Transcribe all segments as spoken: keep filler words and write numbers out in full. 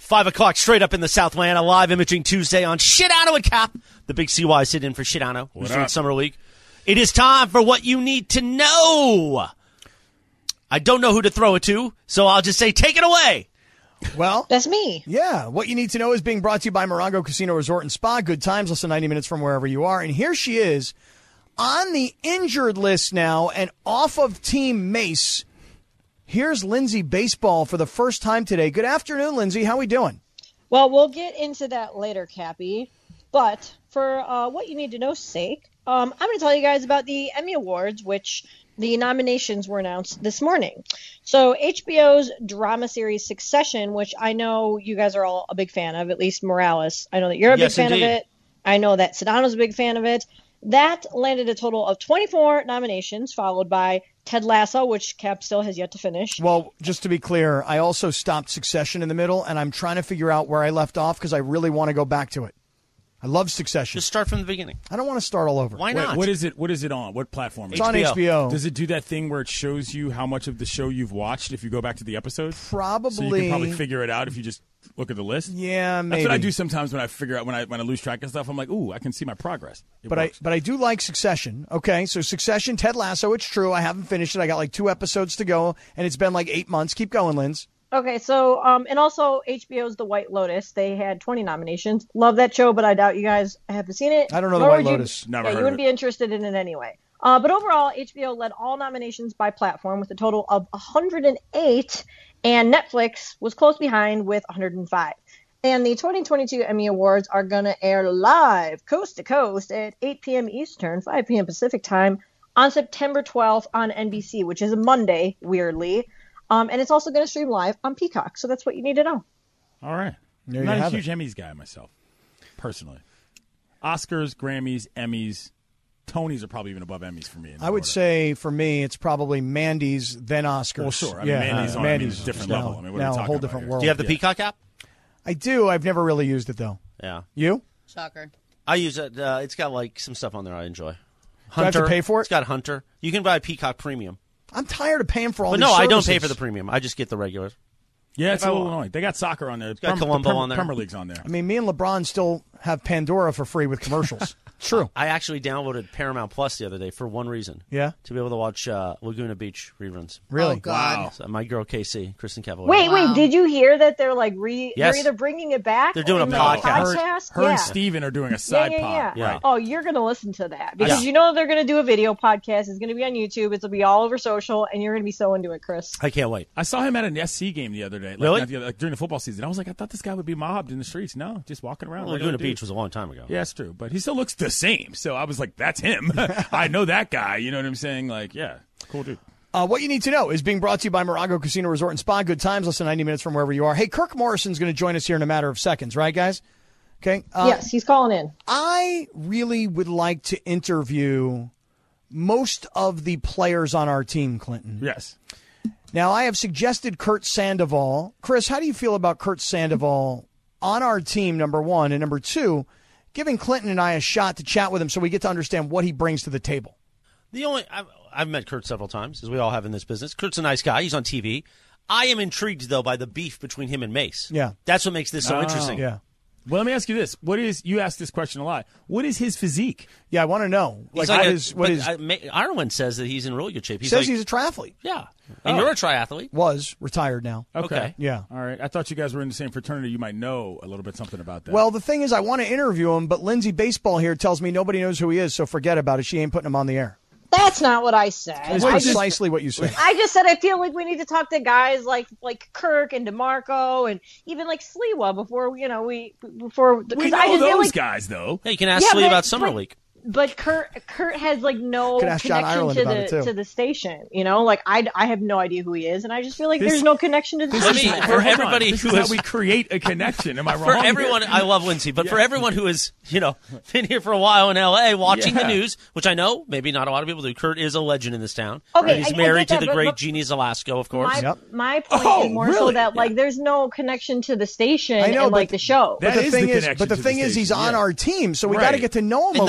Five o'clock straight up in the Southland, a live imaging Tuesday on Shitano and Cap. The big C Y sit in for Shitano, who's doing Summer League. It is time for what you need to know. I don't know who to throw it to, so I'll just say take it away. Well, that's me. Yeah, what you need to know is being brought to you by Morongo Casino Resort and Spa. Good times, less than ninety minutes from wherever you are. And here she is on the injured list now and off of Team Mace. Here's Lindsay Baseball for the first time today. Good afternoon, Lindsay. How we doing? Well, we'll get into that later, Cappy. But for uh, what you need to know's sake, um, I'm going to tell you guys about the Emmy Awards, which the nominations were announced this morning. So H B O's drama series Succession, which I know you guys are all a big fan of, at least Morales. I know that you're a Yes, big fan indeed. of it. I know that Sedano's a big fan of it. That landed a total of twenty-four nominations, followed by Ted Lasso, which Cap still has yet to finish. Well, just to be clear, I also stopped Succession in the middle, and I'm trying to figure out where I left off because I really want to go back to it. I love Succession. Just start from the beginning. I don't want to start all over. Why Wait, not? what is it? What is it on? What platform? It's on H B O. Does it do that thing where it shows you how much of the show you've watched if you go back to the episodes? Probably. So you can probably figure it out if you just look at the list. Yeah, maybe. That's what I do sometimes when I figure out when I when I lose track of stuff. I'm like, ooh, I can see my progress. It But I works. but I do like Succession. Okay, so Succession, Ted Lasso, it's true. I haven't finished it. I got like two episodes to go, and it's been like eight months. Keep going, Linz. Okay, so, um, and also H B O's The White Lotus. They had twenty nominations. Love that show, but I doubt you guys haven't seen it. I don't know The Nor White would you- Lotus. Never yeah, heard you of wouldn't it. be interested in it anyway. Uh, but overall, H B O led all nominations by platform with a total of one hundred eight, and Netflix was close behind with one hundred five. And the twenty twenty-two Emmy Awards are going to air live, coast to coast, at eight p.m. Eastern, five p.m. Pacific time on September twelfth on N B C, which is a Monday, weirdly. Um, and it's also going to stream live on Peacock. So that's what you need to know. All right. There I'm you not a have huge it. Emmys guy myself, personally. Oscars, Grammys, Emmys, Tonys are probably even above Emmys for me. in I would order. say for me, it's probably Mandy's, then Oscars. Well, sure. I mean, yeah, Mandy's uh, on- I mean, Mandy's it's a different now, level. I mean, what are we now a talking whole about different here? world. Do you have the Yeah. Peacock app? I do. I've never really used it though. Yeah. You? Shocker. I use it. Uh, it's got like some stuff on there I enjoy. Do I have to Hunter. pay for it? It's got Hunter. You can buy Peacock Premium. I'm tired of paying for all But these no, I don't pay services. for the premium. I just get the regular. Yeah, it's If I a little want. annoying. They got soccer on there. got Prem- Columbo the Prem- on there. Premier League's on there. I mean, me and LeBron still have Pandora for free with commercials. True. I actually downloaded Paramount Plus the other day for one reason. Yeah? To be able to watch uh, Laguna Beach reruns. Really? Oh, God. So my girl K C, Kristen Cavallari. Wait, Wow. wait, did you hear that they're like re Yes. they're either bringing it back? They're doing or a in the podcast. Her, podcast? her yeah. and Steven are doing a yeah, side yeah, yeah. pod. Yeah. Oh, you're going to listen to that because Yeah. you know they're going to do a video podcast. It's going to be on YouTube. It'll be all over social, and you're going to be so into it, Chris. I can't wait. I saw him at an S C game the other day. Like, Really? not the other- like during the football season. I was like, I thought this guy would be mobbed in the streets. No, just walking around. Well, regular Laguna dude. Beach was a long time ago. Yeah, it's true. But he still looks the same. So I was like, that's him. I know that guy. You know what I'm saying? Like, yeah, cool dude. Uh, what you need to know is being brought to you by Morongo Casino Resort and Spa. Good times, less than ninety minutes from wherever you are. Hey, Kirk Morrison's going to join us here in a matter of seconds, right, guys? Okay. Uh, yes, he's calling in. I really would like to interview most of the players on our team, Clinton. Yes. Now, I have suggested Kurt Sandoval. Chris, how do you feel about Kurt Sandoval on our team, number one? And number two, giving Clinton and I a shot to chat with him so we get to understand what he brings to the table. The only I've, I've met Kurt several times, as we all have in this business. Kurt's a nice guy. He's on T V. I am intrigued, though, by the beef between him and Mace. Yeah. That's what makes this so Oh. interesting. Yeah. Well, let me ask you this. What is, you asked this question a lot. What is his physique? Yeah, I want to know. Like, He's like what a- is, what but is, I- Ma- Ireland says that he's in really good shape. He's says like, he's a triathlete. yeah. And Oh. you're a triathlete. Was, retired now. Okay. Okay. Yeah. All right. I thought you guys were in the same fraternity. You might know a little bit something about that. Well, the thing is, I want to interview him, but Lindsay Baseball here tells me nobody knows who he is, so forget about it. She ain't putting him on the air. That's not what I said. That's I just, precisely what you said. I just said I feel like we need to talk to guys like like Kirk and DeMarco and even like Sliwa before you know we before we because know I just feel those like, guys, though. Yeah, you can ask Yeah, Slee but- about Summer but- League. But Kurt Kurt has like no Could ask John connection Ireland to about the it, too. to the station. You know, like I, I have no idea who he is, and I just feel like This- there's no connection to the Let me- station. for Hold on. everybody this who is has- how we create a connection. Am I wrong? For here? everyone, I love Lindsay, but for everyone who has, you know, been here for a while in L A watching Yeah. the news, which I know maybe not a lot of people do, Kurt is a legend in this town. Okay, He's I- I married get that, to the but- great but- Jeannie Zalasco, of course. My, Yep. my point Oh, is more so really? that like there's no connection to the station I know, and like but- the show. That But the is thing the is, connection but the to the thing is, he's station, on yeah. our team, so we Right. got to get to know him And a the, little the bit.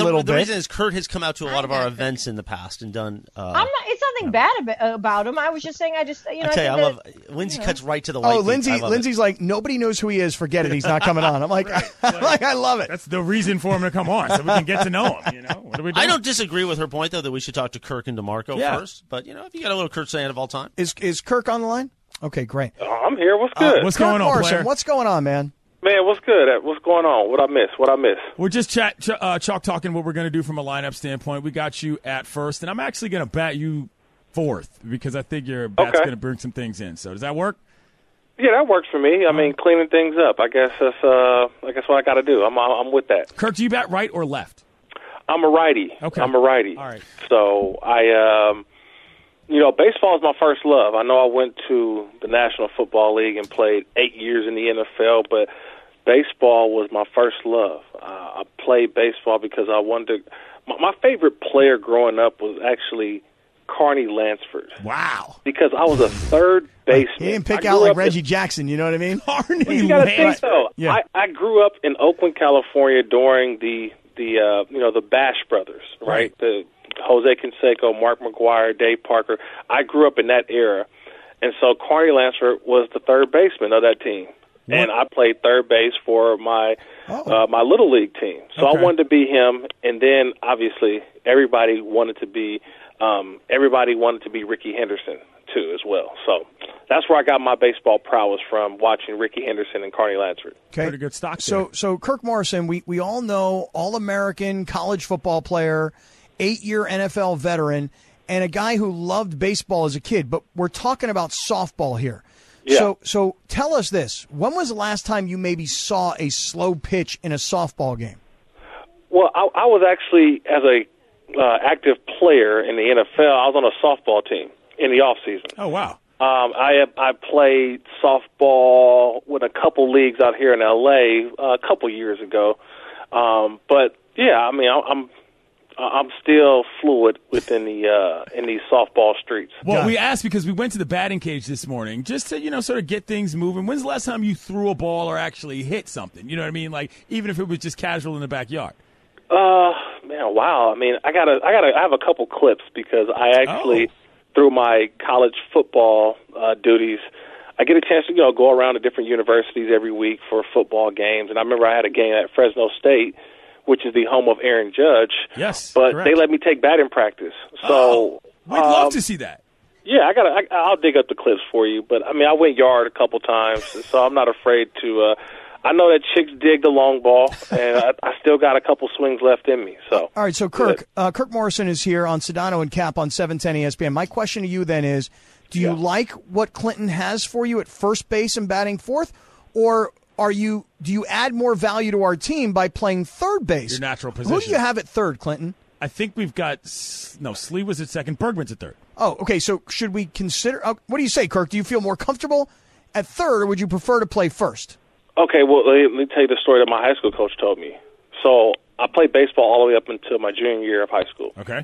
saying is Kurt has come out to a lot of our events in the past and done. Uh, I'm not. It's nothing bad about, about him. I was just saying. I just you know. I tell you, I, I love that, Lindsay you know. cuts right to the white. Oh, Lindsay. I love Lindsay's it. like, nobody knows who he is. Forget it. He's not coming on. I'm like, I'm like, I love it. That's the reason for him to come on, so we can get to know him. You know, what are we doing? I don't disagree with her point though that we should talk to Kirk and DeMarco Yeah. first. But you know, if you got a little Kurt saying of all time, Is is Kirk on the line? Okay, great. Oh, I'm here. What's good? Uh, what's Kirk going on, Morrison, player? what's going on, man? Man, what's good? What's going on? What I miss? What I miss? We're just chat, ch- uh, chalk talking what we're going to do from a lineup standpoint. We got you at first, and I'm actually going to bat you fourth because I think your bat's Okay. going to bring some things in. So does that work? Yeah, that works for me. I mean, cleaning things up. I guess that's uh, I guess what I got to do. I'm I'm with that. Kirk, do you bat right or left? I'm a righty. Okay. I'm a righty. All right. So I, um, you know, baseball is my first love. I know I went to the National Football League and played eight years in the N F L, but baseball was my first love. Uh, I played baseball because I wanted to. My, my favorite player growing up was actually Carney Lansford. Wow. Because I was a third baseman. He didn't pick I out grew like up in- Reggie Jackson. You know what I mean? Carney You got to think Lansford. though. Yeah. I, I grew up in Oakland, California, during the the uh, you know the Bash brothers, right? Right. The Jose Canseco, Mark McGuire, Dave Parker. I grew up in that era, and so Carney Lansford was the third baseman of that team, What? and I played third base for my Oh. uh, my little league team. So Okay. I wanted to be him, and then obviously everybody wanted to be um, everybody wanted to be Ricky Henderson too as well. So that's where I got my baseball prowess from, watching Ricky Henderson and Carney Lansford. Okay. Pretty good stock So, there. so Kirk Morrison, we, we all know All-American college football player, eight-year N F L veteran, and a guy who loved baseball as a kid. But we're talking about softball here. Yeah. So, so tell us this: when was the last time you maybe saw a slow pitch in a softball game? Well, I, I was actually, as a uh, active player in the N F L, I was on a softball team in the off season. Oh, wow. Um, I I played softball with a couple leagues out here in L A uh, a couple years ago. Um, but yeah, I mean, I, I'm I'm still fluid within the uh, in these softball streets. Well, Got we it. asked because we went to the batting cage this morning just to, you know, sort of get things moving. When's the last time you threw a ball or actually hit something? You know what I mean? Like, even if it was just casual in the backyard. Uh, man, wow. I mean, I gotta, I gotta, I have a couple clips because I actually, Oh. through my college football uh, duties, I get a chance to, you know, go around to different universities every week for football games. And I remember I had a game at Fresno State, which is the home of Aaron Judge. Yes, But correct. they let me take batting practice. So, We'd love um, to see that. yeah, I gotta, I, I'll dig up the clips for you. But I mean, I went yard a couple times, so I'm not afraid to. Uh, I know that chicks dig the long ball, and I, I still got a couple swings left in me. So, All right, so Kirk, uh, Kirk Morrison is here on Sedano and Cap on seven ten E S P N. My question to you then is, do you Yeah. like what Clinton has for you at first base and batting fourth, or are you do you add more value to our team by playing third base? Your natural Who do position. you have at third, Clinton? I think we've got S- no. Slee was at second. Bergman's at third. Oh, okay. So should we consider? Uh, what do you say, Kirk? Do you feel more comfortable at third, or would you prefer to play first? okay, well, let me tell you the story that my high school coach told me. So, I played baseball all the way up until my junior year of high school. Okay.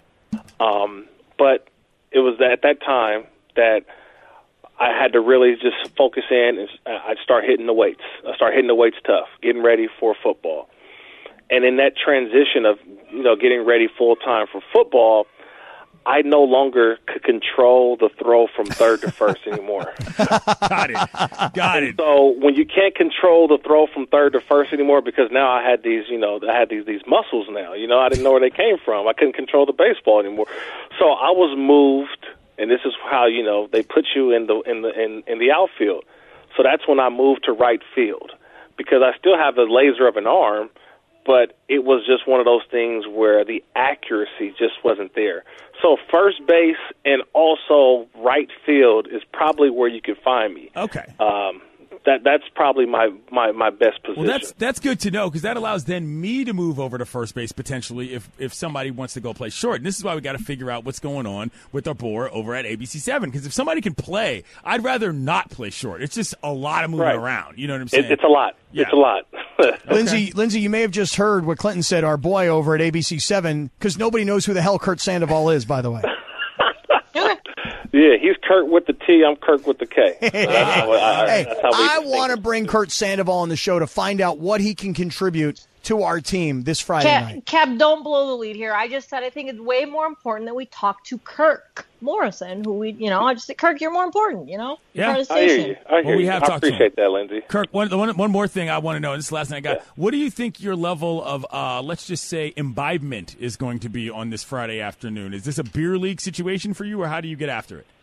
Um, but it was at that time that I had to really just focus in and I'd start hitting the weights. I start hitting the weights tough, getting ready for football. And in that transition of, you know, getting ready full time for football, I no longer could control the throw from third to first anymore. Got it. Got it. So when you can't control the throw from third to first anymore, because now I had these, you know, I had these these muscles now. You know, I didn't know where they came from. I couldn't control the baseball anymore. So I was moved, and this is how, you know, they put you in the in the in, in the outfield. So that's when I moved to right field, because I still have the laser of an arm, but it was just one of those things where the accuracy just wasn't there. So first base and also right field is probably where you can find me. Okay. Um, that that's probably my, my, my best position. Well, that's that's good to know because that allows then me to move over to first base potentially if if somebody wants to go play short. And this is why we got to figure out what's going on with our board over at A B C seven. Because if somebody can play, I'd rather not play short. It's just a lot of moving Right. around. You know what I'm saying? it, it's a lot. Yeah. It's a lot. Lindsay, Lindsay, you may have just heard what Clinton said, our boy over at A B C seven, because nobody knows who the hell Kurt Sandoval is, by the way. Yeah, he's Kurt with the T. I'm Kurt with the K. So that's how I, Hey, that's how we I distinguish. want to bring Kurt Sandoval on the show to find out what he can contribute to our team this Friday Cap, night. Cap, don't blow the lead here. I just said I think it's way more important that we talk to Kirk Morrison, who we, you know, I just said, Kirk, you're more important, you know? You're Yeah. part of the I hear station. you. I hear Well, we you. have I talked to him. appreciate that, Lindsay. Kirk, one, one, one more thing I want to know, and this is the last thing I got. Yeah. What do you think your level of, uh, let's just say, imbibement is going to be on this Friday afternoon? Is this a beer league situation for you, or how do you get after it?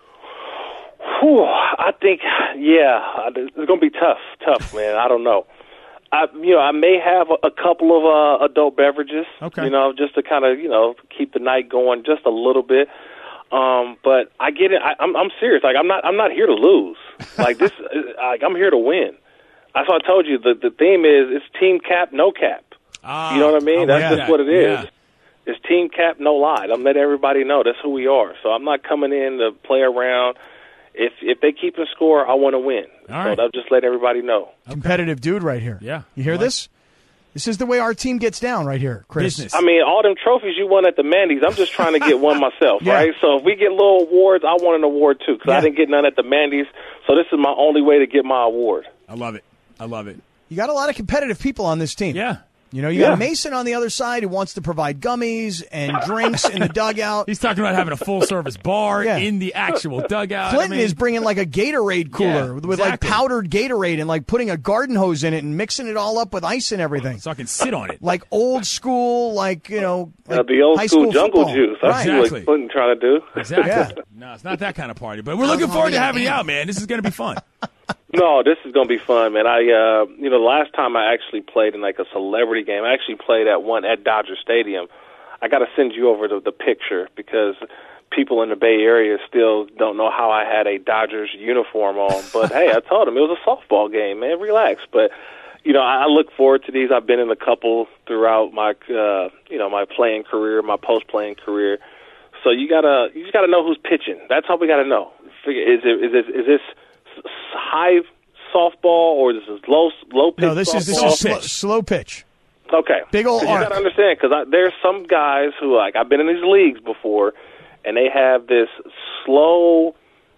Whew, I think, yeah, it's going to be tough, tough, man. I don't know. I, you know, I may have a, a couple of uh, adult beverages, Okay. you know, just to kind of, you know, keep the night going just a little bit. Um, but I get it. I, I'm, I'm serious. Like, I'm not, I'm not here to lose. Like this, like I'm here to win. That's what I told you. The the theme is it's team cap, no cap. Ah, You know what I mean? I That's like just that. what it is. Yeah. It's team cap, no lie. I'm letting everybody know that's who we are. So I'm not coming in to play around. If if they keep the score, I want to win. All so right. I'll just let everybody know. Competitive dude right here. Yeah. You hear I like- this? This is the way our team gets down right here, Chris. Business. I mean, all them trophies you won at the Mandy's, I'm just trying to get one myself, Yeah. right? So if we get little awards, I want an award too because Yeah. I didn't get none at the Mandy's. So this is my only way to get my award. I love it. I love it. You got a lot of competitive people on this team. Yeah. You know, you Yeah. got Mason on the other side who wants to provide gummies and drinks in the dugout. He's talking about having a full-service bar Yeah. in the actual dugout. Clinton I mean, is bringing like a Gatorade cooler Yeah, with like exactly. powdered Gatorade and like putting a garden hose in it and mixing it all up with ice and everything. so I can sit on it. Like old school, like, you know, Uh, like the old high school, jungle football. juice. I Right. see Exactly. what Clinton trying to do. Exactly. Yeah. No, it's not that kind of party. But we're looking forward to having you out, man. This is going to be fun. No, this is going to be fun, man. I, uh, you know, the last time I actually played in like a celebrity game, I actually played at one at Dodger Stadium. I got to send you over the, the picture because people in the Bay Area still don't know how I had a Dodgers uniform on. But hey, I told them it was a softball game, man. Relax. But you know, I, I look forward to these. I've been in a couple throughout my, uh, you know, my playing career, my post-playing career. So you gotta, you just gotta know who's pitching. That's all we gotta know. Figure, is it, is it, is this high softball or is this low low pitch? No, this is this softball? is slow, slow pitch. Okay. Big ol' 'Cause you arc. got to understand, because there's some guys who, like, I've been in these leagues before, and they have this slow,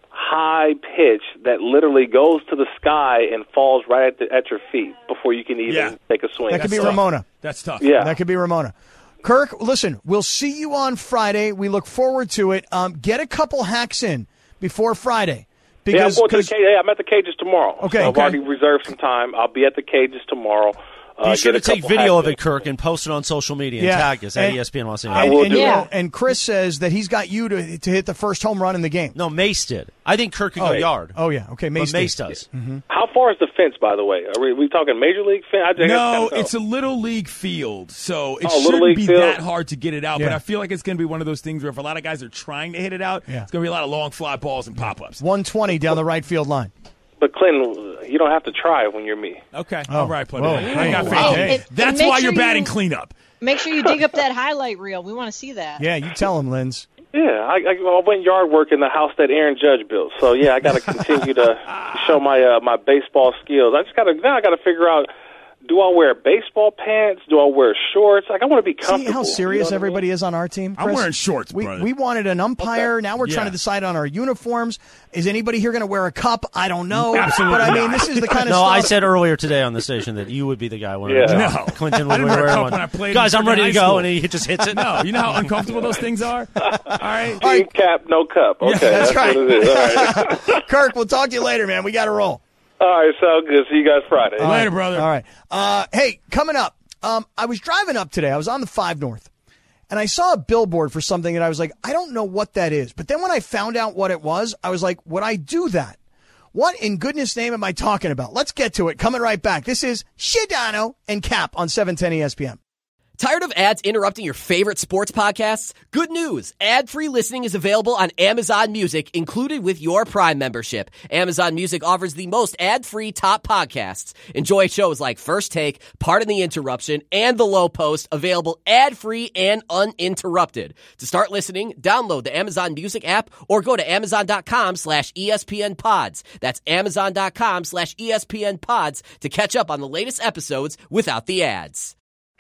high pitch that literally goes to the sky and falls right at, the, at your feet before you can even Yeah. take a swing. That could be tough. Ramona. That's tough. Yeah. That could be Ramona. Kirk, listen, we'll see you on Friday. We look forward to it. Um, get a couple hacks in before Friday. Yeah, I'm Because going to the 'cause- cage. Hey, I'm at the cages tomorrow. Okay, So I've okay. already reserved some time. I'll be at the cages tomorrow. Uh, Be sure get to a take couple video hacks of in. it, Kirk, and post it on social media and Yeah. tag us at And- E S P N Los I Angeles. will and, do you Yeah. know, and Chris says that he's got you to to hit the first home run in the game. No, Mace did. I think Kirk could Oh, go yeah. yard. Oh yeah, okay. Mace, but Mace did. does. How far is the fence, by the way? Are we, we talking major league fence? I just No, gotta know. it's a little league field, so it Oh, little shouldn't league be field. that hard to get it out. But Yeah. I feel like it's going to be one of those things where if a lot of guys are trying to hit it out, Yeah. it's going to be a lot of long fly balls and pop ups. one twenty down the right field line. But Clinton, you don't have to try when you're me. Okay, Oh. all right, buddy. Whoa. I got faith. Wow. in you. Hey. And- and That's make why sure you're batting you- cleanup. Make sure you dig up that highlight reel. We want to see that. Yeah, you tell him, Linz. Yeah, I, I, I went yard work in the house that Aaron Judge built. So yeah, I got to continue to show my uh, my baseball skills. I just got to now. I got to figure out: do I wear baseball pants? Do I wear shorts? Like I want to be comfortable. See how serious you know what I everybody mean? is on our team? I'm Chris? wearing shorts, we, brother. We wanted an umpire. Now we're trying Yeah. to decide on our uniforms. Is anybody here going to wear a cup? I don't know. Absolutely But I mean, not. this is the kind of No, stuff. I said earlier today on the station that you would be the guy wearing Yeah. a No. job. Clinton I would didn't wear a wear cup one. when I played Guys, in I'm ready to high go, school. and he just hits it. No, you know how uncomfortable those things are? All right. Team cap, no cup. Okay, that's right. what it is. All right, Kirk, we'll talk to you later, man. We got to roll. all right, sound good. See you guys Friday. All Later, right. brother. All right. Uh, hey, coming up, um, I was driving up today. I was on the five North, and I saw a billboard for something, and I was like, I don't know what that is. But then when I found out what it was, I was like, would I do that? What in goodness name am I talking about? Let's get to it. Coming right back. This is Shidano and Cap on seven ten E S P N. Tired of ads interrupting your favorite sports podcasts? Good news. Ad-free listening is available on Amazon Music, included with your Prime membership. Amazon Music offers the most ad-free top podcasts. Enjoy shows like First Take, Pardon the Interruption, and The Low Post, available ad-free and uninterrupted. To start listening, download the Amazon Music app or go to amazon.com slash ESPN pods. That's amazon.com slash ESPN pods to catch up on the latest episodes without the ads.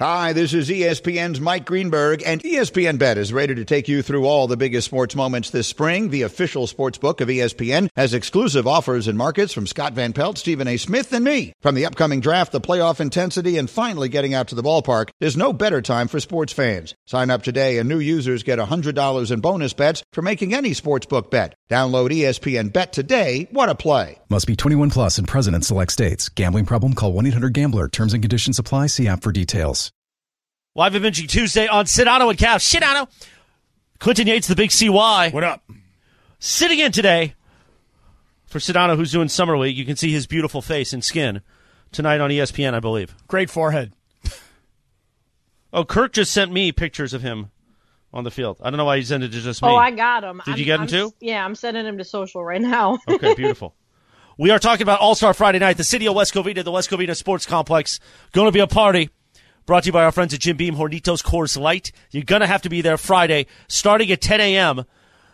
Hi, this is E S P N's Mike Greenberg, and E S P N Bet is ready to take you through all the biggest sports moments this spring. The official sports book of E S P N has exclusive offers and markets from Scott Van Pelt, Stephen A. Smith, and me. From the upcoming draft, the playoff intensity, and finally getting out to the ballpark, there's no better time for sports fans. Sign up today, and new users get one hundred dollars in bonus bets for making any sportsbook bet. Download E S P N Bet today. What a play. Must be twenty-one plus and present in select states. Gambling problem? Call one eight hundred gambler. Terms and conditions apply. See app for details. Live Imaging Tuesday on Sedano and Cav. Sedano. Clinton Yates, the big C Y. What up? Sitting in today for Sedano, who's doing Summer League. You can see his beautiful face and skin tonight on E S P N, I believe. Great forehead. Oh, Kirk just sent me pictures of him on the field. I don't know why he sent it to just me. Oh, I got him. Did I'm, you get him I'm, too? Yeah, I'm sending him to social right now. Okay, beautiful. We are talking about All-Star Friday night, the city of West Covina, the West Covina Sports Complex. Going to be a party. Brought to you by our friends at Jim Beam, Hornitos Coors Light. You're going to have to be there Friday, starting at ten a.m.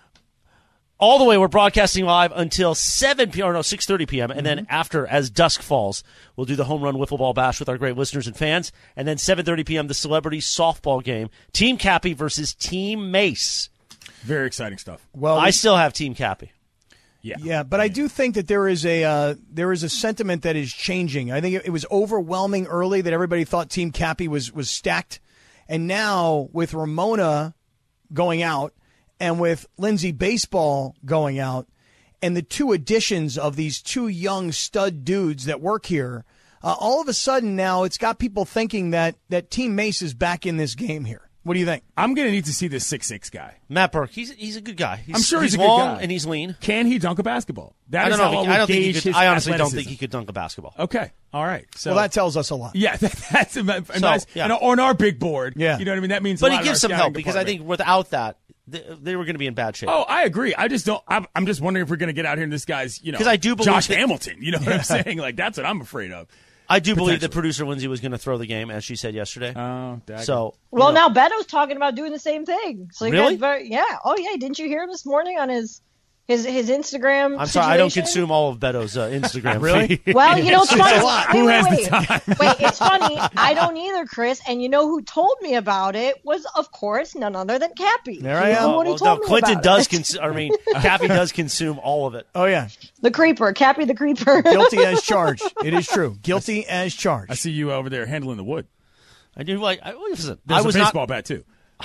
All the way, we're broadcasting live until seven p.m. or no, six thirty p.m. And then after, as dusk falls, we'll do the home run wiffle ball bash with our great listeners and fans. And then seven thirty p.m., the celebrity softball game. Team Cappy versus Team Mace. Very exciting stuff. Well, I still have Team Cappy. Yeah, Yeah, but I do think that there is a uh, there is a sentiment that is changing. I think it, it was overwhelming early that everybody thought Team Cappy was was stacked, and now with Ramona going out and with Lindsay Baseball going out, and the two additions of these two young stud dudes that work here, uh, all of a sudden now it's got people thinking that that Team Mace is back in this game here. What do you think? I'm going to need to see this six six guy. Matt Burke, he's he's a good guy. He's, I'm sure he's, he's a good long guy. and he's lean. Can he dunk a basketball? That I is don't know. how If he, I, I don't think he gauge could. his I honestly don't athleticism. think he could dunk a basketball. Okay, all right. So Well, that tells us a lot. yeah, that, that's a, a So, nice. yeah. And on our big board, Yeah. you know what I mean. That means, But a he lot gives in some our help scouting because I department. think without that, they, they were going to be in bad shape. Oh, I agree. I just don't. I'm, I'm just wondering if we're going to get out here and this guy's, you know, 'Cause I do believe Josh that- Hamilton. You know what I'm saying? Like that's what I'm afraid of. I do believe that Potentially. producer Lindsay was going to throw the game, as she said yesterday. Oh, so Well, you know, now Beto's talking about doing the same thing. So you Really? guys very, yeah. Oh, yeah. Didn't you hear him this morning on his his his Instagram? I'm sorry, I don't situation? consume all of Beto's uh, Instagram. Really? feed. Well, you know, it's funny. a lot. Wait, Who wait, has the wait. time? Wait, it's funny. I don't either, Chris. And you know who told me about it was, of course, none other than Cappy. There I He's am. the Oh, one who well, told no, me Clinton about does it. consume. I mean, Cappy does consume all of it. Oh yeah, The creeper, Cappy the creeper. guilty as charged. It is true. Guilty as charged. I see you over there handling the wood. I do like. I, listen, There's I was a baseball not. bat too.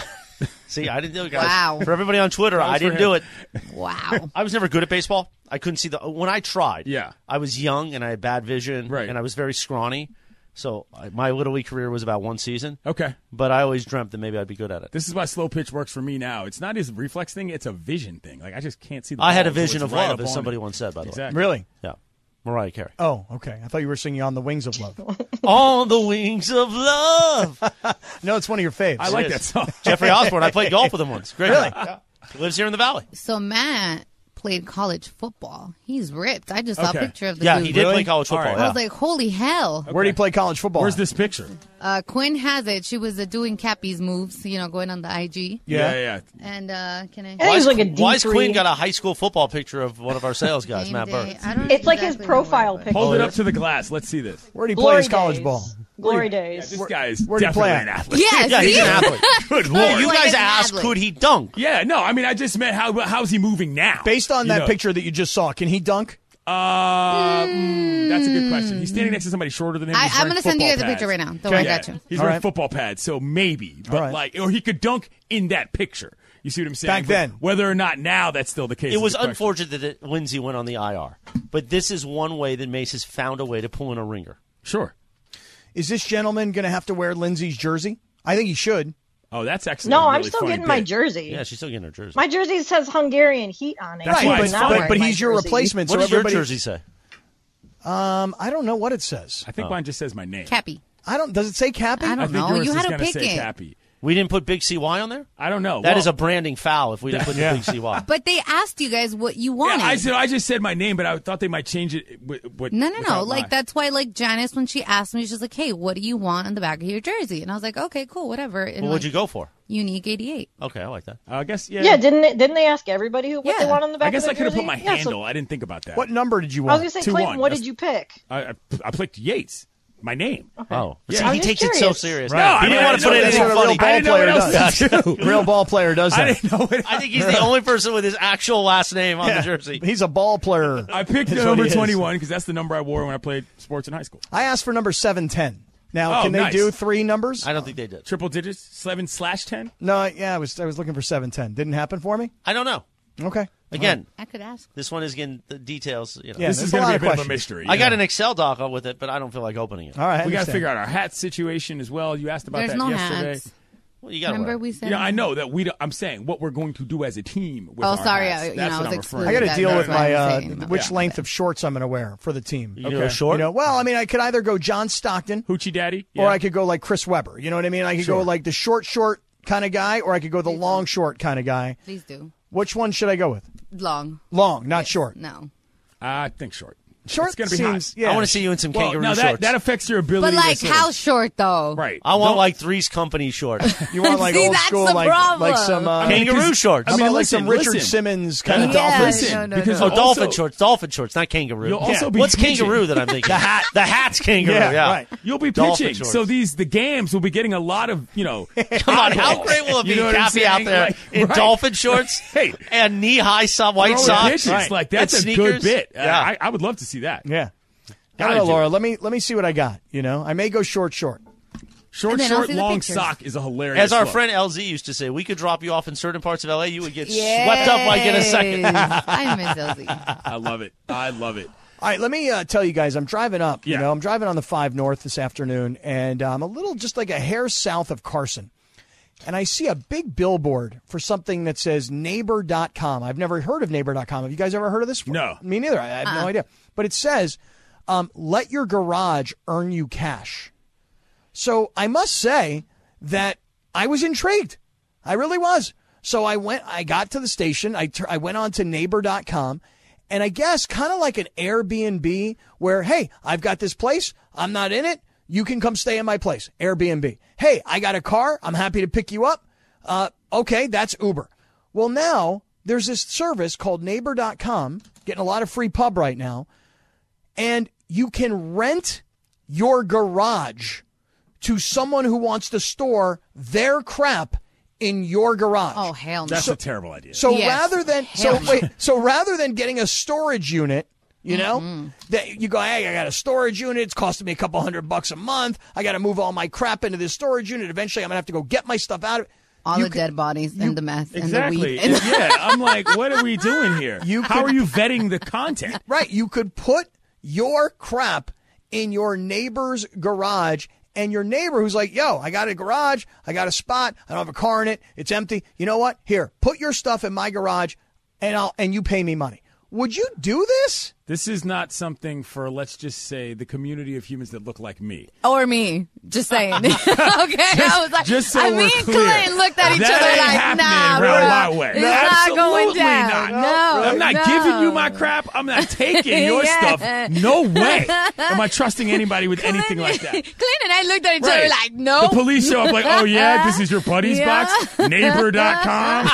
See, I didn't do it, guys. Wow. For everybody on Twitter, I for didn't him. do it. Wow. I was never good at baseball. I couldn't see the when I tried. Yeah. I was young and I had bad vision. Right. And I was very scrawny. So I, my little league career was about one season. Okay. But I always dreamt that maybe I'd be good at it. This is why slow pitch works for me now. It's not his reflex thing; it's a vision thing. Like I just can't see the. I had a ball until vision it's of right love, up as on somebody it. once said, by the Exactly. Really? way. Yeah. Mariah Carey. Oh, okay. I thought you were singing "On the Wings of Love." On the wings of love. No, it's one of your faves. I like It that is. song. Jeffrey Osborne. I played golf with him once. Great Really? guy. Yeah. He lives here in the valley. So Matt played college football. He's ripped. I just saw Okay. a picture of the Yeah, dude. he did Really? play college All football. right. I Yeah. was like, holy hell. Where did he play college football? Where's this picture? Uh, Quinn has it. She was uh, doing Cappy's moves, you know, going on the I G. Yeah. yeah. yeah. And uh, can I? I think he's like a D three. Why has Quinn got a high school football picture of one of our sales guys, Game Matt day. Burke? I don't It's like his exactly know profile where, but- picture. Hold it up to the glass. Let's see this. Where did he play Glory his college days. ball? Glory Yeah, days. this guy is where'd he definitely play an at? athlete. Yeah, Yeah, he's see? an athlete. Good No, lord. you Like guys an asked, athlete. could he dunk? Yeah, no, I mean, I just meant how how's he moving now? Based on You that know? picture that you just saw, can he dunk? Uh, mm, that's a good question. He's standing next to somebody shorter than him. I, He's I'm wearing going to send you guys a football picture pads. right now. Don't worry, Okay. I got you. He's All wearing right. football pads, so maybe, but right. like, or he could dunk in that picture. You see what I'm saying? Back But then. whether or not now that's still the case. It is was the question. unfortunate that it, Lindsay went on the I R. But this is one way that Mace has found a way to pull in a ringer. Sure. Is this gentleman going to have to wear Lindsay's jersey? I think he should. Oh, that's actually No, a I'm really still funny getting my bit. jersey. Yeah, she's still getting her jersey. My jersey says Hungarian Heat on it. That's Right, why but, it's I'm fun. not but, wearing but my he's your jersey. replacement. What so does your everybody, jersey say? Um, I don't know what it says. I think mine just says my name. Cappy. I don't. Does it say Cappy? I I don't think know. yours You is had to gonna pick say it. Cappy. We didn't put Big C Y on there? I don't know. That Well, is a branding foul if we didn't put the Big C Y. But they asked you guys what you Yeah, wanted. I said I just said my name, but I thought they might change it. With, with, no, no, no. without Like, my- that's why, like, Janice, when she asked me, she's like, hey, what do you want on the back of your jersey? And I was like, okay, cool, whatever. And What would like, you go for? Unique eighty-eight. Okay, I like that. I guess yeah. Yeah, didn't they, didn't they ask everybody who what Yeah. they want on the back I guess of I their could have put jersey? my Yeah, so- handle. I didn't think about that. What number did you I was want? going to say, Two Clayton, one. what That's- did you pick? I, I, I picked Yates. my name. Oh, Yeah. See, I he was takes just it so curious. serious. Right. No, I he mean, didn't I want to know put that's anything what a real funny. ball I didn't know player what else does. to do. Real ball player does I that. didn't know what I think he's the only person with his actual last name on Yeah, the jersey. He's a ball player. I picked That's what number he is. twenty-one because that's the number I wore when I played sports in high school. I asked for number seven ten. Now, Oh, can they nice. do three numbers? I don't think they did. Triple digits, seven slash ten. No, yeah, I was I was looking for seven ten. Didn't happen for me? I don't know. Okay. Again, I could ask. this one is getting the details. You know. Yeah, This there's is a going to lot be a of bit of a questions. mystery. I got yeah. an Excel doc with it, but I don't feel like opening it. All right. I We got to understand. figure out our hat situation as well. You asked about There's that no yesterday. hats. Well, you got to Remember wear. we said. Yeah, I know that we. Don't, I'm saying what we're going to do as a team. With Oh, our sorry, hats. I- you That's know, I what was I'm excluding I referring got to. to deal That's with what my I'm uh, saying. which Yeah. length of shorts I'm going to wear for the team. You go short? You know, well, I mean, I could either go John Stockton Hoochie Daddy, or yeah. I could go like Chris Webber. You know what I mean? I could Sure. go like the short, short kind of guy, or I could go the long, short kind of guy. Please do. Which one should I go with? Long. Long, not short. No. I think short. Short It's gonna be seems. hot. Yeah. I want to see you in some Well, kangaroo now that shorts. that affects your ability. But to like, sort how of- short though? right? I want Don't- like Three's Company shorts. You want like See, old that's school, the like problem. like some uh, I mean, kangaroo 'cause- shorts. how I mean, about like listen, some Richard listen. Simmons kind of Yeah, dolphins? Listen, no, no, because no. Oh, also- dolphin shorts. Dolphin shorts, not kangaroo. You'll also Yeah. be What's pitching. kangaroo that I'm thinking? the hat. The hat's kangaroo. Yeah, Yeah, right. You'll be Dolphin pitching, shorts. so these the games will be getting a lot of you know. Come on, how great will it be, You know what I'm Cappy out saying? there Like, in right. dolphin shorts Hey. and knee-high so- white Throwing socks? pitches, Right. like that's And a sneakers? good bit. Uh, Yeah. I, I would love to see that. Yeah. I Gotta don't know, do Laura. it. Let me let me see what I got. You know, I may go short, short. Short, And then I'll short, see the long pictures. sock is a hilarious. As our look. friend L Z used to say, we could drop you off in certain parts of L A. You would get swept up like in a second. Yes. I miss L Z. I love it. I love it. All right, let me uh, tell you guys. I'm driving up. You Yeah. know, I'm driving on the five North this afternoon, and uh, I'm a little just like a hair south of Carson. And I see a big billboard for something that says neighbor dot com. I've never heard of neighbor dot com. Have you guys ever heard of this? No. Me neither. I have no idea. But it says, um, let your garage earn you cash. So I must say that I was intrigued. I really was. So I went, I got to the station. I, tur- I went on to neighbor dot com. And I guess kind of like an Airbnb where, hey, I've got this place. I'm not in it. You can come stay in my place. Airbnb. Hey, I got a car. I'm happy to pick you up. Uh, okay, that's Uber. Well, now there's this service called neighbor dot com, getting a lot of free pub right now. And you can rent your garage to someone who wants to store their crap in your garage. Oh hell no. That's a terrible idea. So Yes. rather than so Hell no. wait, so rather than getting a storage unit, you know, that you go, hey, I got a storage unit. It's costing me a couple hundred bucks a month. I got to move all my crap into this storage unit. Eventually, I'm gonna have to go get my stuff out of it. All You the could- dead bodies and the meth Exactly. and the weed. yeah, I'm like, what are we doing here? You How could- are you vetting the content? Right. You could put your crap in your neighbor's garage, and your neighbor who's like, yo, I got a garage. I got a spot. I don't have a car in it. It's empty. You know what? Here, put your stuff in my garage, and I'll and you pay me money. Would you do this? This is not something for, let's just say, the community of humans that look like me. Or me. Just saying. okay. I was like, Just so I we're mean, clear. Clint looked at each That other ain't like, happening nah, around bro. my way. It's No, not going absolutely down. not. No. I'm not no. giving you my crap. I'm not taking your Yeah. stuff. No way am I trusting anybody with anything like that. Clint and I looked at each Right. other like, no. The police show up like, oh, yeah, this is your buddy's Yeah. box? Neighbor dot com?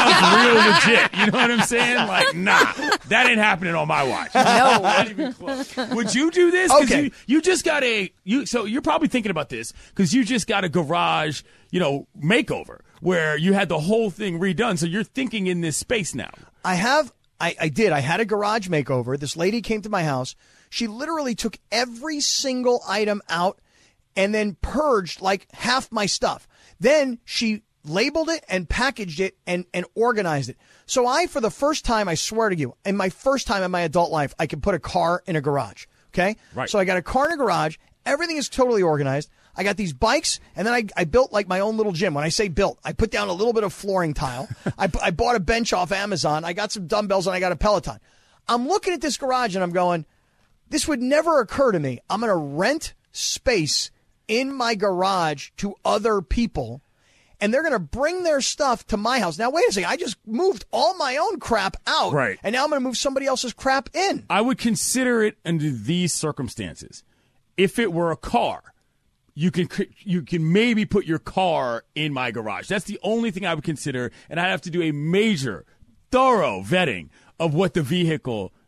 That sounds real legit. You know what I'm saying? Like, nah, that ain't happening on my watch. No. Not even close. Would you do this? 'Cause Okay. You, you just got a, you. so you're probably thinking about this because you just got a garage, you know, makeover where you had the whole thing redone. So you're thinking in this space now. I have. I, I did. I had a garage makeover. This lady came to my house. She literally took every single item out and then purged like half my stuff. Then she labeled it and packaged it and, and organized it. So I, for the first time, I swear to you, in my first time in my adult life, I could put a car in a garage. Okay? Right. So I got a car in a garage. Everything is totally organized. I got these bikes, and then I, I built like my own little gym. When I say built, I put down a little bit of flooring tile. I, I bought a bench off Amazon. I got some dumbbells, and I got a Peloton. I'm looking at this garage, and I'm going, this would never occur to me. I'm going to rent space in my garage to other people, and they're going to bring their stuff to my house. Now, wait a second. I just moved all my own crap out, Right. and now I'm going to move somebody else's crap in. I would consider it under these circumstances. If it were a car, you can you can maybe put your car in my garage. That's the only thing I would consider, and I'd have to do a major, thorough vetting of what the vehicle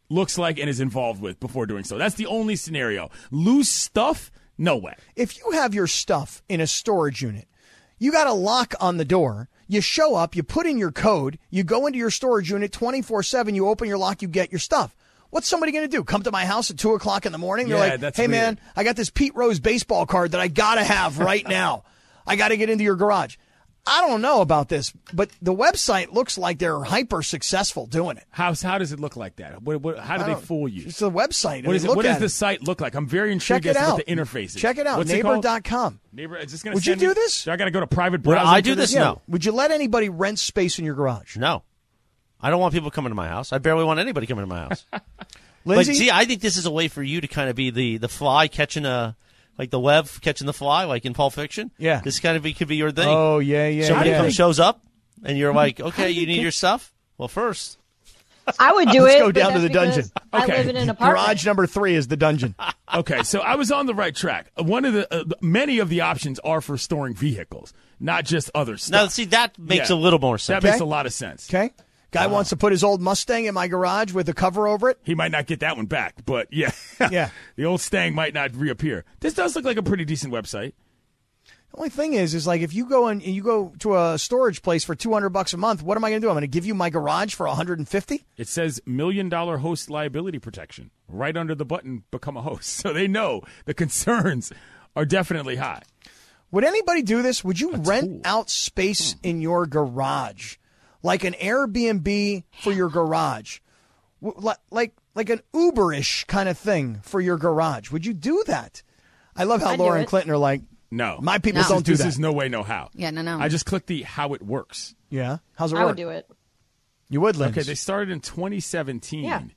looks like and is involved with before doing so. That's the only scenario. Loose stuff? No way. If you have your stuff in a storage unit, you got a lock on the door. You show up, you put in your code, you go into your storage unit twenty-four seven, you open your lock, you get your stuff. What's somebody going to do? Come to my house at two o'clock in the morning? They're Yeah, like, that's hey, weird. man, I got this Pete Rose baseball card that I got to have right now. I got to get into your garage. I don't know about this, but the website looks like they're hyper successful doing it. How, how does it look like that? What, what, how do I they don't- fool you? It's a website. I What, mean, is it, look what does at the it. site look like? I'm very Check intrigued it as to out. what the interface is. Check it out. What's it Neighbor called? dot com. Neighbor, is this going to Would send you me- do this? So I got to go to private Would browsing I for do this? Yeah. No. Would you let anybody rent space in your garage? No. I don't want people coming to my house. I barely want anybody coming to my house. Lindsay? But see, I think this is a way for you to kind of be the, the fly catching a, like the web catching the fly, like in Pulp Fiction. Yeah. This kind of be, could be your thing. Oh, yeah, yeah, Somebody yeah. comes, shows up, and you're like, okay, you need your stuff? Well, first. I would do Let's it. go but down to that's the dungeon. because I Okay. live in an apartment. Garage number three is the dungeon. Okay, so I was on the right track. One of the uh, many of the options are for storing vehicles, not just other stuff. Now, see, that makes Yeah. a little more sense. That makes Okay. a lot of sense. Okay? Guy wants to put his old Mustang in my garage with a cover over it. He might not get that one back, but yeah, Yeah. the old Stang might not reappear. This does look like a pretty decent website. The only thing is, is like if you go and you go to a storage place for two hundred bucks a month, what am I going to do? I'm going to give you my garage for one hundred fifty? It says million dollar host liability protection right under the button, become a host. So they know the concerns are definitely high. Would anybody do this? Would you rent tool. out space in your garage? Like an Airbnb for your garage? W- li- Like like an Uber-ish kind of thing for your garage? Would you do that? I love how I'd do Laura and it. Clinton are like, No. my people No. don't do this that. is no way, no how. Yeah, no, no. I just clicked the how it works. Yeah? How's it work? I would do it. You would, Lindsay. Okay, they started in twenty seventeen. Yeah.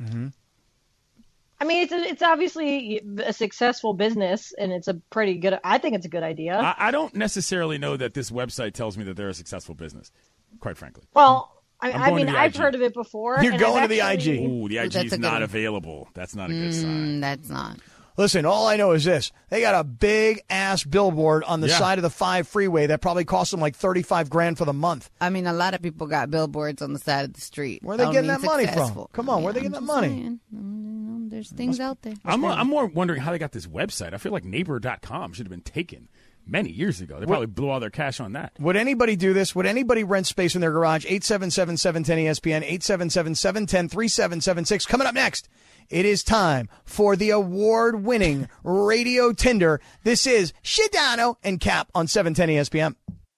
I mean, it's a, it's obviously a successful business, and it's a pretty good. I think it's a good idea. I, I don't necessarily know that this website tells me that they're a successful business, quite frankly. well, I, I'm I going mean, to the I've I G. heard of it before. You're and going I've to the I G. actually- Ooh, the I G That's is a good not one. available. That's not a good sign. Mm, that's not. Listen, all I know is this. They got a big ass billboard on the Yeah. side of the five freeway that probably cost them like thirty-five grand for the month. I mean, a lot of people got billboards on the side of the street. Where are they Don't getting mean that money from? successful. Come on, where are they I'm getting that just money? saying. Mm, you know, there's things out there. I'm, I'm more wondering how they got this website. I feel like neighbor dot com should have been taken many years ago. They probably blew all their cash on that. Would anybody do this? Would anybody rent space in their garage? eight seven seven, seven one zero, E S P N, eight seven seven, seven one zero, three seven seven six. Coming up next, it is time for the award-winning Radio Tinder. This is Shidano and Cap on seven ten E S P N.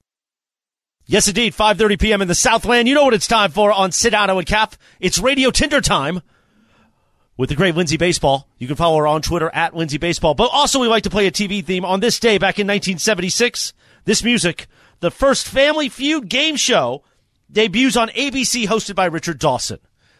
Yes, indeed. five thirty p.m. in the Southland. You know what it's time for on Sidano and Cap. It's Radio Tinder time with the great Lindsay Baseball. You can follow her on Twitter at Lindsay Baseball. But also we like to play a T V theme on this day back in nineteen seventy-six. This music, the first Family Feud game show, debuts on A B C hosted by Richard Dawson.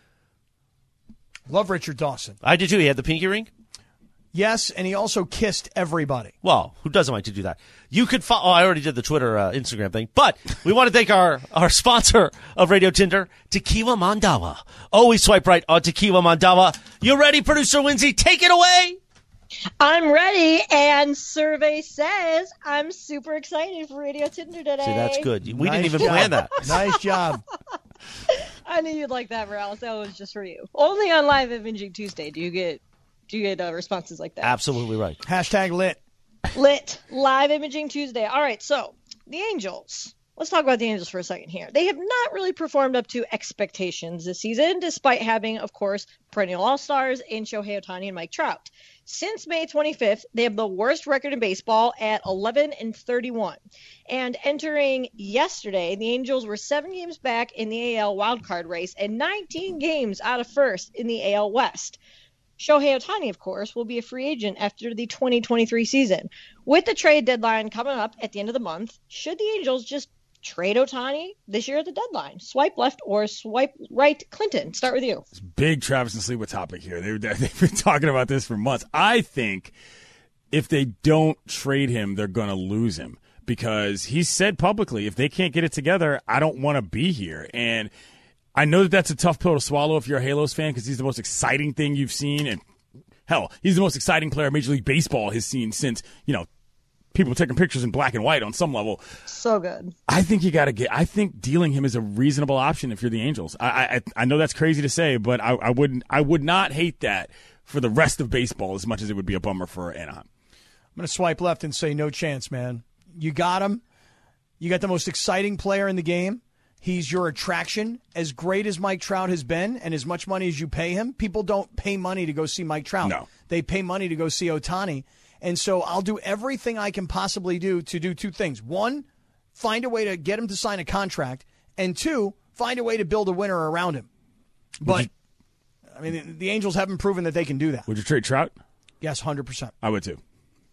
Love Richard Dawson. I did too. He had the pinky ring. Yes, and he also kissed everybody. Well, who doesn't like to do that? You could follow. Oh, I already did the Twitter, uh, Instagram thing. But we want to thank our, our sponsor of Radio Tinder, Tequila Mandawa. Always swipe right on Tequila Mandawa. You ready, producer Lindsay? Take it away. I'm ready, and survey says I'm super excited for Radio Tinder today. See, that's good. We Nice didn't even job. plan that. Nice job. I knew you'd like that, Morales. That was just for you. Only on Live Imaging Tuesday do you get do you get uh, responses like that. Absolutely right. Hashtag lit. Lit Live Imaging Tuesday. All right, so the Angels. Let's talk about the Angels for a second here. They have not really performed up to expectations this season, despite having, of course, perennial all-stars in Shohei Ohtani and Mike Trout. Since May twenty-fifth, they have the worst record in baseball at eleven and thirty-one. And entering yesterday, the Angels were seven games back in the A L wildcard race and nineteen games out of first in the A L West. Shohei Ohtani, of course, will be a free agent after the twenty twenty-three season. With the trade deadline coming up at the end of the month, should the Angels just trade Ohtani this year at the deadline? Swipe left or swipe right, Clinton. Start with you. Big Travis and Sliwa topic here. They, they've been talking about this for months. I think if they don't trade him, they're going to lose him because he said publicly, if they can't get it together, I don't want to be here. And I know that that's a tough pill to swallow if you're a Halos fan because he's the most exciting thing you've seen. And hell, he's the most exciting player Major League Baseball has seen since, you know, people taking pictures in black and white on some level. So good. I think you got to get. I think dealing him is a reasonable option if you're the Angels. I I, I know that's crazy to say, but I, I wouldn't. I would not hate that for the rest of baseball as much as it would be a bummer for Anaheim. I'm going to swipe left and say no chance, man. You got him. You got the most exciting player in the game. He's your attraction. As great as Mike Trout has been and as much money as you pay him, people don't pay money to go see Mike Trout. No. They pay money to go see Ohtani. And so I'll do everything I can possibly do to do two things. One, find a way to get him to sign a contract. And two, find a way to build a winner around him. But, I mean, the Angels haven't proven that they can do that. Would you trade Trout? Yes, one hundred percent. I would too.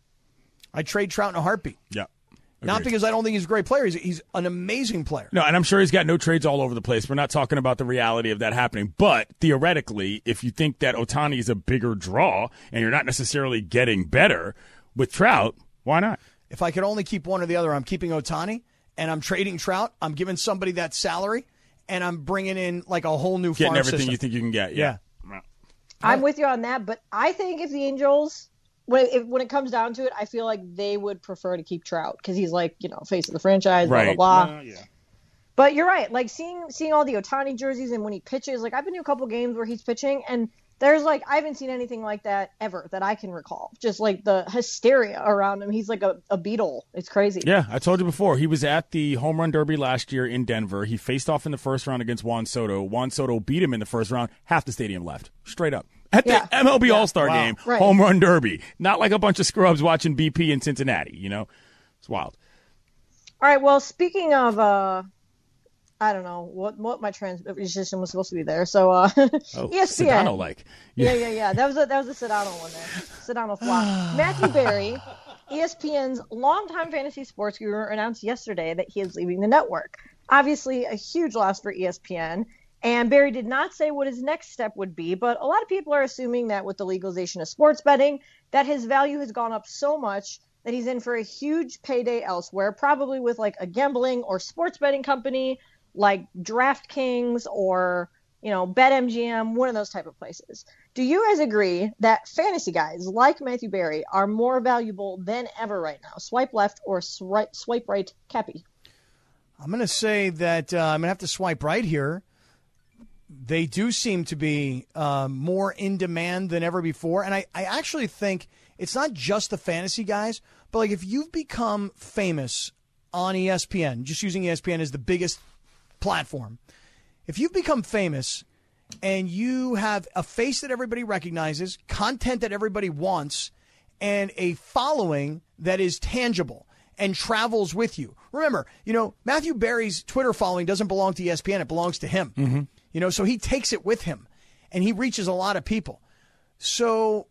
I'd trade Trout in a heartbeat. Yeah. Not Agreed. because I don't think he's a great player. He's, he's an amazing player. No, and I'm sure he's got no trades all over the place. We're not talking about the reality of that happening. But theoretically, if you think that Ohtani is a bigger draw and you're not necessarily getting better with Trout, why not? If I could only keep one or the other, I'm keeping Ohtani and I'm trading Trout. I'm giving somebody that salary and I'm bringing in like a whole new Getting farm everything system. you think you can get. Yeah. Yeah. I'm with you on that, but I think if the Angels, when it, when it comes down to it, I feel like they would prefer to keep Trout because he's like, you know, face of the franchise, Right. blah, blah, blah. Uh, yeah. But you're right. Like seeing seeing all the Ohtani jerseys and when he pitches, like I've been to a couple games where he's pitching and there's like, I haven't seen anything like that ever that I can recall. Just like the hysteria around him. He's like a, a beetle. It's crazy. Yeah, I told you before. He was at the Home Run Derby last year in Denver. He faced off in the first round against Juan Soto. Juan Soto beat him in the first round. Half the stadium left. Straight up. At the Yeah. M L B Yeah. All-Star Wow. game, Right. Home Run Derby. Not like a bunch of scrubs watching B P in Cincinnati, you know? It's wild. All right. Well, speaking of, uh, I don't know what what my transition was supposed to be there. So uh, Oh, E S P N. Sedano-like. Yeah, yeah, yeah. That was a, that was a Sedano one there. Sedano flop. Matthew Berry, E S P N's longtime fantasy sports guru, announced yesterday that he is leaving the network. Obviously, a huge loss for E S P N. And Berry did not say what his next step would be, but a lot of people are assuming that with the legalization of sports betting, that his value has gone up so much that he's in for a huge payday elsewhere, probably with like a gambling or sports betting company like DraftKings or, you know, BetMGM, one of those type of places. Do you guys agree that fantasy guys like Matthew Berry are more valuable than ever right now? Swipe left or swipe, swipe right, Cappy? I'm going to say that uh, I'm going to have to swipe right here. They do seem to be uh, more in demand than ever before. And I, I actually think it's not just the fantasy guys, but like if you've become famous on E S P N, just using E S P N as the biggest platform, if you've become famous and you have a face that everybody recognizes, content that everybody wants, and a following that is tangible and travels with you. Remember, you know, Matthew Berry's Twitter following doesn't belong to E S P N. It belongs to him. Mm-hmm. You know, so he takes it with him, and he reaches a lot of people. So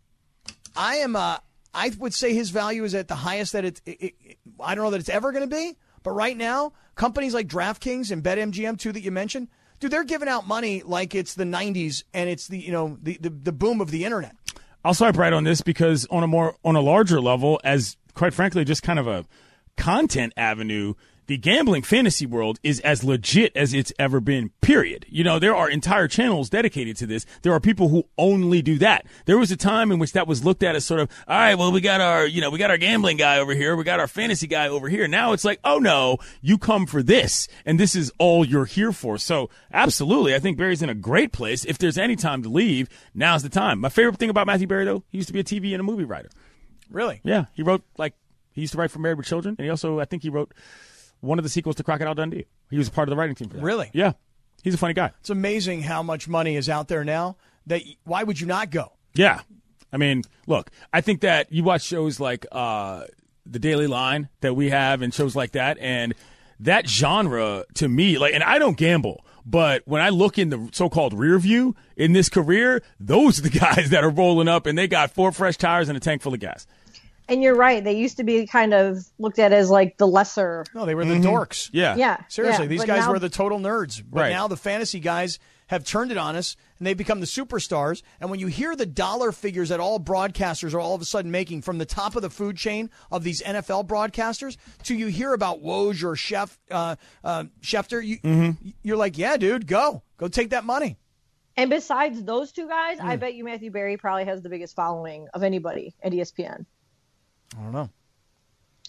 I am, uh, I would say his value is at the highest that it's, it, it, I don't know that it's ever going to be, but right now, companies like DraftKings and BetMGM, too, that you mentioned, dude, they're giving out money like it's the nineties and it's the, you know, the, the, the boom of the internet. I'll swipe right on this because on a more on a larger level, as quite frankly, just kind of a content avenue, the gambling fantasy world is as legit as it's ever been, period. You know, there are entire channels dedicated to this. There are people who only do that. There was a time in which that was looked at as sort of, all right, well, we got our, you know, we got our gambling guy over here. We got our fantasy guy over here. Now it's like, oh no, you come for this and this is all you're here for. So absolutely. I think Berry's in a great place. If there's any time to leave, now's the time. My favorite thing about Matthew Berry, though, he used to be a T V and a movie writer. Really? Yeah. He wrote like, he used to write for Married with Children. And he also, I think he wrote one of the sequels to Crocodile Dundee. He was part of the writing team for that. Really? Yeah. He's a funny guy. It's amazing how much money is out there now that why would you not go? Yeah. I mean, look, I think that you watch shows like uh, The Daily Line that we have and shows like that, and that genre to me, like, and I don't gamble, but when I look in the so-called rear view in this career, those are the guys that are rolling up and they got four fresh tires and a tank full of gas. And you're right. They used to be kind of looked at as like the lesser. No, they were the dorks. Yeah. Yeah. Seriously, yeah, these but guys now- were the total nerds. But Right. now the fantasy guys have turned it on us, and they've become the superstars. And when you hear the dollar figures that all broadcasters are all of a sudden making from the top of the food chain of these N F L broadcasters to you hear about Woj or Chef, uh, uh, Schefter, you, Mm-hmm. you're like, yeah, dude, go. Go take that money. And besides those two guys, Mm. I bet you Matthew Berry probably has the biggest following of anybody at E S P N. I don't know.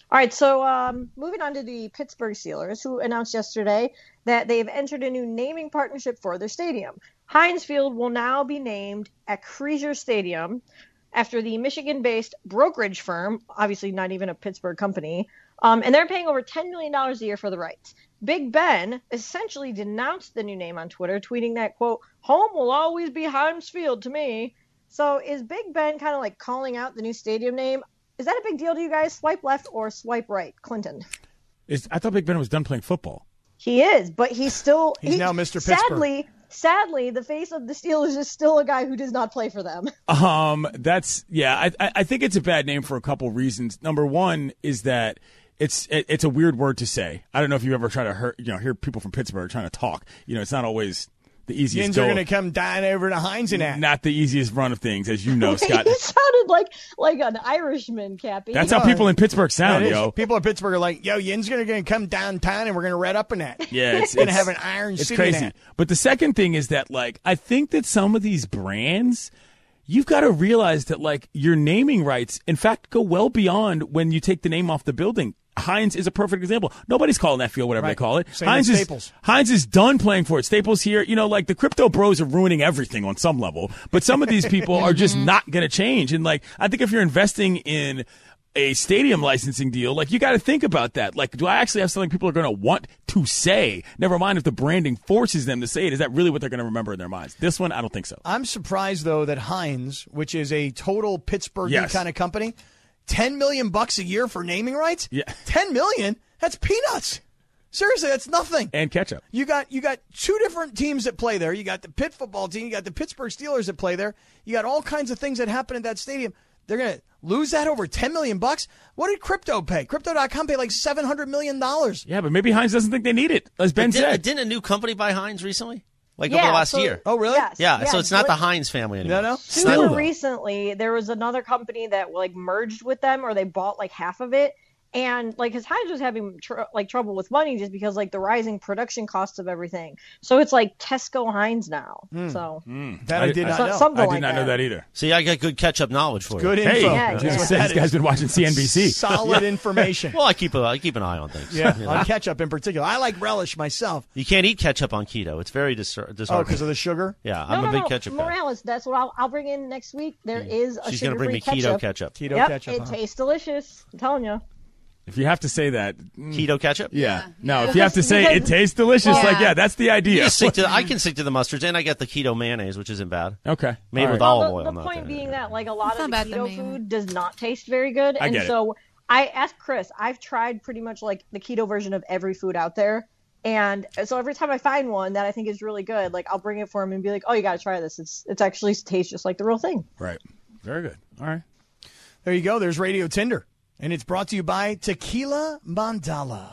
All right, so um, moving on to the Pittsburgh Steelers, who announced yesterday that they've entered a new naming partnership for their stadium. Heinz Field will now be named Acrisure Stadium after the Michigan-based brokerage firm, obviously not even a Pittsburgh company, um, and they're paying over ten million dollars a year for the rights. Big Ben essentially denounced the new name on Twitter, tweeting that, quote, home will always be Heinz Field to me. So is Big Ben kind of like calling out the new stadium name? Is that a big deal to you guys? Swipe left or swipe right, Clinton? Is, I thought Big Ben was done playing football. He is, but he's still he's he, now Mister Pittsburgh. Sadly, sadly, the face of the Steelers is still a guy who does not play for them. Um, that's yeah. I I think it's a bad name for a couple reasons. Number one is that it's it, it's a weird word to say. I don't know if you ever try to hear you know hear people from Pittsburgh trying to talk. You know, it's not always the easiest. Yins are going to come dying over to Heinz and that. Not the easiest run of things, as you know, Scott. He sounded like like an Irishman, Cappy. That's how people in Pittsburgh sound, yo. People in Pittsburgh are like, yo, Yin's going to come downtown and we're going to red up in that. Yeah, it's going to have an Iron it's City crazy. in that. But the second thing is that, like, I think that some of these brands, you've got to realize that, like, your naming rights, in fact, go well beyond when you take the name off the building. Heinz is a perfect example. Nobody's calling that field whatever Right. they call it. Same Heinz with is Staples. Heinz is done playing for it. Staples here, you know, like the crypto bros are ruining everything on some level. But some of these people are just not going to change. And like, I think if you're investing in a stadium licensing deal, like you got to think about that. Like, do I actually have something people are going to want to say? Never mind if the branding forces them to say it. Is that really what they're going to remember in their minds? This one, I don't think so. I'm surprised though that Heinz, which is a total Pittsburgh Yes. kind of company, ten million bucks a year for naming rights. Yeah. ten million. That's peanuts. Seriously, that's nothing. And ketchup. You got you got two different teams that play there. You got the Pitt football team. You got the Pittsburgh Steelers that play there. You got all kinds of things that happen at that stadium. They're gonna lose that over ten million bucks. What did crypto pay? Crypto dot com paid like seven hundred million dollars. Yeah, but maybe Heinz doesn't think they need it, as Ben But didn't, said. didn't a new company buy Heinz recently? Like Yeah, over the last so- year? Oh, really? Yes, Yeah, yes. so it's not the But Heinz family anymore. No, no. It's not- Super though. recently, there was another company that like merged with them, or they bought like half of it. And like his Heinz was having tr- like trouble with money just because like the rising production costs of everything. So it's like Tesco Heinz now. So That I, did not So- know. something I did like not know that. that either. See, I got good catch-up knowledge for Good you. info. Hey, Yeah, I was yeah. gonna That's say, what this that guy's is. been watching C N B C. Solid information. Well, I keep a, I keep an eye on things. Yeah, You know? on ketchup in particular. I like relish myself. You can't eat ketchup on keto. It's very dis- Oh, disheartening. because of the sugar? yeah, No, I'm no, a big no. ketchup guy. Morales, that's what I'll, I'll bring in next week. There is a She's going to bring me sugar-free keto ketchup. ketchup. Keto Yep, ketchup. it huh? tastes delicious. I'm telling you. If you have to say that, mm, Keto ketchup? yeah. No, Yeah. if you have to say it Because- tastes delicious, Yeah. like, yeah, that's the You idea. just stick to, I can stick to the mustards, and I get the keto mayonnaise, which isn't bad. Okay. Made All with right. olive Well, oil. the, the not point that. being that like a lot It's of the not bad to keto me. food does not taste very good, I and get it. so I asked Chris. I've tried pretty much like the keto version of every food out there, and so every time I find one that I think is really good, like I'll bring it for him and be like, "Oh, you got to try this. It's it's actually tastes just like the real thing." Right. Very good. All right. There you go. There's Radio Tinder. And it's brought to you by Tequila Mandala.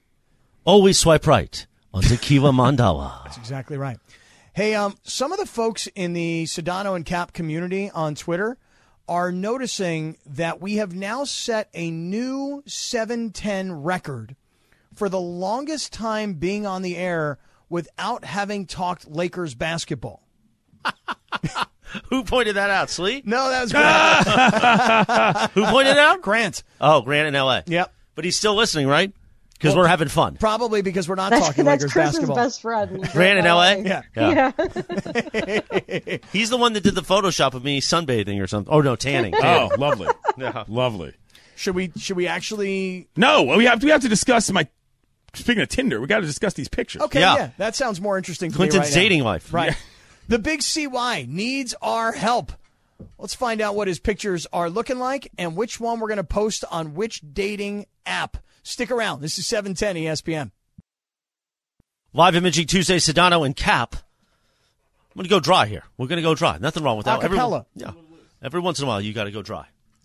Always swipe right on Tequila Mandala. That's exactly right. Hey, um, some of the folks in the Sedano and Cap community on Twitter are noticing that we have now set a new seven ten record for the longest time being on the air without having talked Lakers basketball. Who pointed that out, Slee? No, that was Grant. Who pointed it out? Grant. Oh, Grant in L A. Yep. But he's still listening, right? Because Well, we're having fun. Probably because we're not That's, talking that's Lakers Chris's basketball. best friend. Grant in L A? Yeah. Yeah. Yeah. He's the one that did the Photoshop of me sunbathing or something. Oh, no, tanning. Oh, lovely. Yeah. Lovely. Should we should we actually No, we have to, we have to discuss my. Speaking of Tinder, we got to discuss these pictures. Okay, yeah. Yeah. That sounds more interesting to Clinton's me right now. dating life. Right. The Big C Y needs our help. Let's find out what his pictures are looking like and which one we're going to post on which dating app. Stick around. This is seven ten E S P N. Live Imaging Tuesday, Sedano and Cap. I'm going to go dry here. We're going to go dry. Nothing wrong with that. Every, Acapella. yeah. Every once in a while, you got to go dry.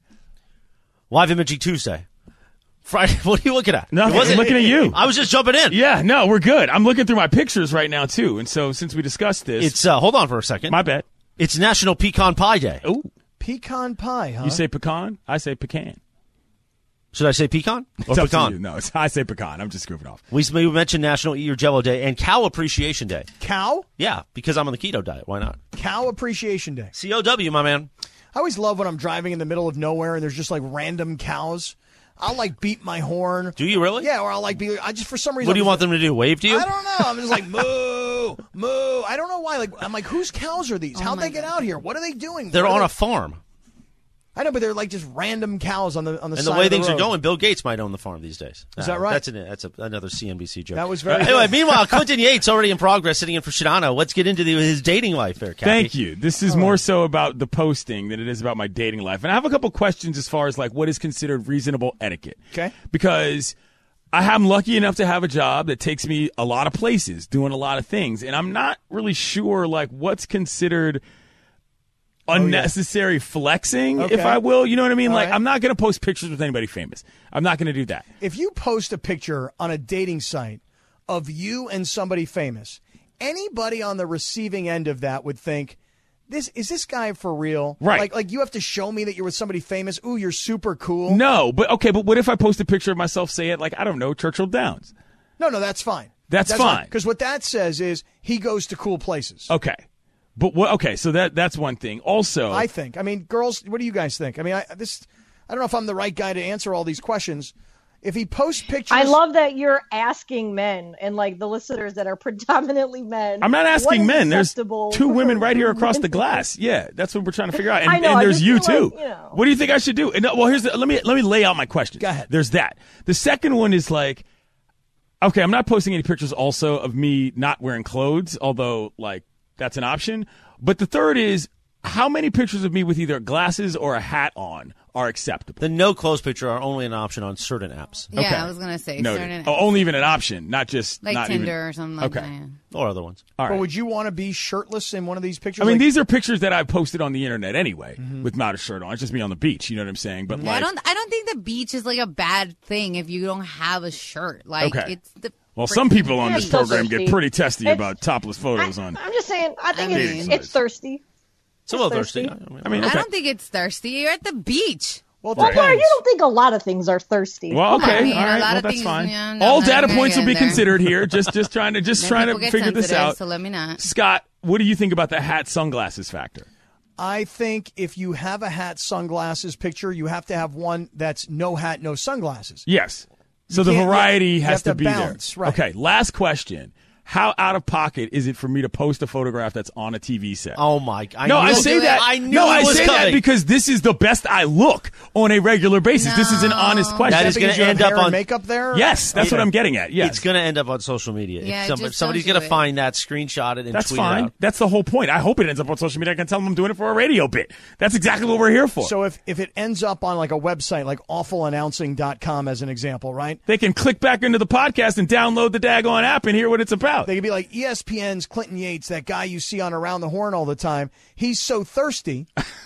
Live Imaging Tuesday. Friday. What are you looking at? Nothing. It wasn't- I'm looking at you. I was just jumping in. Yeah, no, we're good. I'm looking through my pictures right now, too. And so since we discussed this, It's, uh, hold on for a second. my bad. It's National Pecan Pie Day. Oh, Pecan pie, huh? you say pecan? I say pecan. Should I say pecan or It's up to you. pecan? No, it's, I say pecan. I'm just goofing off. We, we mentioned National Eat Your Jello Day and Cow Appreciation Day. Cow? Yeah, because I'm on the keto diet. Why not? Cow Appreciation Day. C O W, my man. I always love when I'm driving in the middle of nowhere and there's just like random cows. I'll like beat my horn. Do you really? Yeah, or I'll like be. I just for some reason. What do you I'm want just- them to do? Wave to you? I don't know. I'm just like moo, moo. I don't know why. Like I'm like, whose cows are these? Oh How'd my they get God. out here? What are they doing? They're What are on they- a farm. I know, but they're like just random cows on the on the And side the way of the things road. are going, Bill Gates might own the farm these days. Is that right? That's an, that's a, another C N B C joke. That was very Uh, anyway, good. meanwhile, Clinton Yates already in progress, sitting in for Shadano. Let's get into the, his dating life there, Kathy. Thank you. This is more so about the posting than it is about my dating life. And I have a couple questions as far as like what is considered reasonable etiquette. Okay. Because I am lucky enough to have a job that takes me a lot of places, doing a lot of things, and I'm not really sure like what's considered unnecessary flexing, Okay. if I will. You know what I mean? All like right. I'm not going to post pictures with anybody famous. I'm not going to do that. If you post a picture on a dating site of you and somebody famous, anybody on the receiving end of that would think, "This is this guy for real?" Right. Like, like you have to show me that you're with somebody famous. Ooh, you're super cool. No, but okay, but what if I post a picture of myself, say it like, I don't know, Churchill Downs? no, no, that's fine. That's fine. Because what that says is he goes to cool places. Okay. But what? Okay, so that that's one thing. Also, I think. I mean, girls, what do you guys think? I mean, I this, I don't know if I'm the right guy to answer all these questions. If he posts pictures, I love that you're asking men and like the listeners that are predominantly men. I'm not what asking is men. There's acceptable two women for right here across the women? glass. Yeah, that's what we're trying to figure out. And, I know, and I there's just you feel too. like, you know. What do you think I should do? And, uh, well, here's the, let me let me lay out my question. Go ahead. There's that. The second one is like, okay, I'm not posting any pictures also of me not wearing clothes, although like that's an option. But the third is, how many pictures of me with either glasses or a hat on are acceptable? The no clothes picture are only an option on certain apps Yeah, Okay. I was gonna say Noted. certain, Oh, only even an option, not just like not Tinder even, or something like Okay. that. yeah. or other ones. All but right. would you want to be shirtless in one of these pictures? I mean, Like- these are pictures that I've posted on the internet anyway, Mm-hmm. with not a shirt on. It's just me on the beach. You know what I'm saying? But Yeah, I like, don't. I don't think the beach is like a bad thing if you don't have a shirt. Like Okay. it's the. well, some people on Yeah, this it's still program get thirsty. pretty testy It's- about topless photos I, on. I'm just saying. I think I it's, mean- it's thirsty. It's a little It's thirsty. thirsty. I mean, I okay. don't think it's thirsty. You're at the beach. well, it Well, Laura, depends. you don't think a lot of things are thirsty. Well, Come on, okay, I mean, all a right, lot well, of that's things, fine. yeah, no, All no, data no, points will be get there. considered here. Just, just trying to, just Then trying people to get figure this sensitive, out. So let me not. Scott, what do you think about the hat sunglasses factor? I think if you have a hat sunglasses picture, you have to have one that's no hat, no sunglasses. Yes. So the can't- variety you has have to, to be balance, there. right. Okay. Last question. How out of pocket is it for me to post a photograph that's on a T V set? Oh my! I no, knew I it. say that. I knew no, it I was say coming. that because this is the best I look on a regular basis. This is an honest question. That is because gonna you have end up hair and on- makeup there. Yes, that's Okay. what I'm getting at. Yes. It's going to end up on social media. If Yeah, somebody, just somebody's don't going do to it. find that, screenshot it, and That's tweet fine. it out. That's the whole point. I hope it ends up on social media. I can tell them I'm doing it for a radio bit. That's exactly what we're here for. So if, if it ends up on like a website like awful announcing dot com as an example, right? they can click back into the podcast and download the daggone app and hear what it's about. They could be like E S P N's Clinton Yates, that guy you see on Around the Horn all the time. He's so thirsty,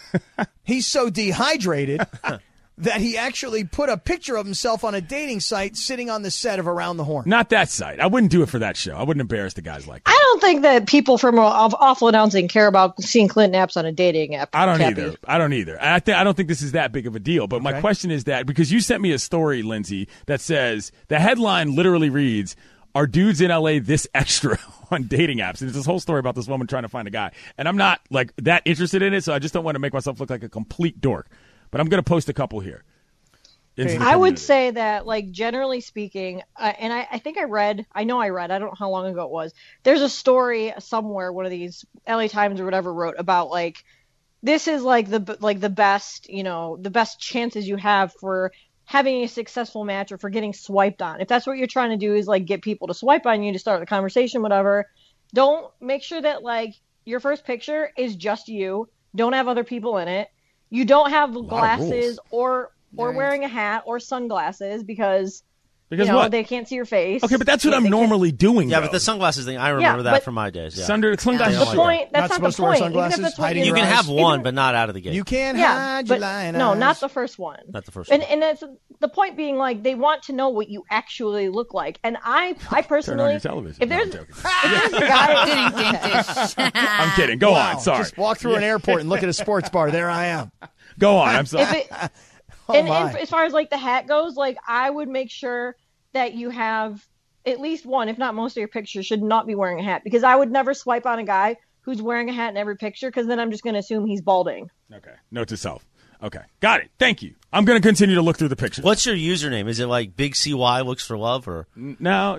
he's so dehydrated that he actually put a picture of himself on a dating site sitting on the set of Around the Horn. Not that site. I wouldn't do it for that show. I wouldn't embarrass the guys like that. I don't think that people from Aw- Awful Announcing care about seeing Clinton apps on a dating app. I don't Cappy. either. I don't either. I think I don't think this is that big of a deal. But my Okay. question is that because you sent me a story, Lindsay, that says the headline literally reads, "Are dudes in L A this extra on dating apps?" And it's this whole story about this woman trying to find a guy. And I'm not like that interested in it, so I just don't want to make myself look like a complete dork. But I'm going to post a couple here. into the I would community. say that, like, generally speaking, uh, and I, I think I read, I know I read, I don't know how long ago it was. There's a story somewhere, one of these L A Times or whatever wrote about, like, this is like the like the best, you know, the best chances you have for having a successful match or for getting swiped on. If that's what you're trying to do is like get people to swipe on you to start the conversation, whatever. Don't make sure that like your first picture is just you. Don't have other people in it. You don't have glasses or or Right. wearing a hat or sunglasses because Because you know what? they can't see your face. Okay, but that's what They I'm can't- normally doing. Yeah, though. but the sunglasses thing, I remember Yeah, that but- from my days. Yeah. Sunder, sunglasses. Yeah, The like point. That's Not not, supposed the to wear point. Even if sunglasses, that's what hiding you you're can your have eyes. one, Even- but not out of the gate. You can't Yeah, hide your but lying no, eyes. not the first one. Not the first And one. and it's the point being like they want to know what you actually look like. And I I personally, your television. if No, there's I'm joking. if there's a guy, Ding, ding, dish. I'm kidding. Go Wow, on. Sorry. Just walk through an airport and look at a sports bar. There I am. Go on. I'm sorry. if it, Oh, and, my. and as far as like the hat goes, like I would make sure that you have at least one, if not most of your pictures should not be wearing a hat because I would never swipe on a guy who's wearing a hat in every picture because then I'm just going to assume he's balding. Okay. Note to self. Okay. Got it. Thank you. I'm going to continue to look through the pictures. What's your username? Is it like Big C Y looks for love or No.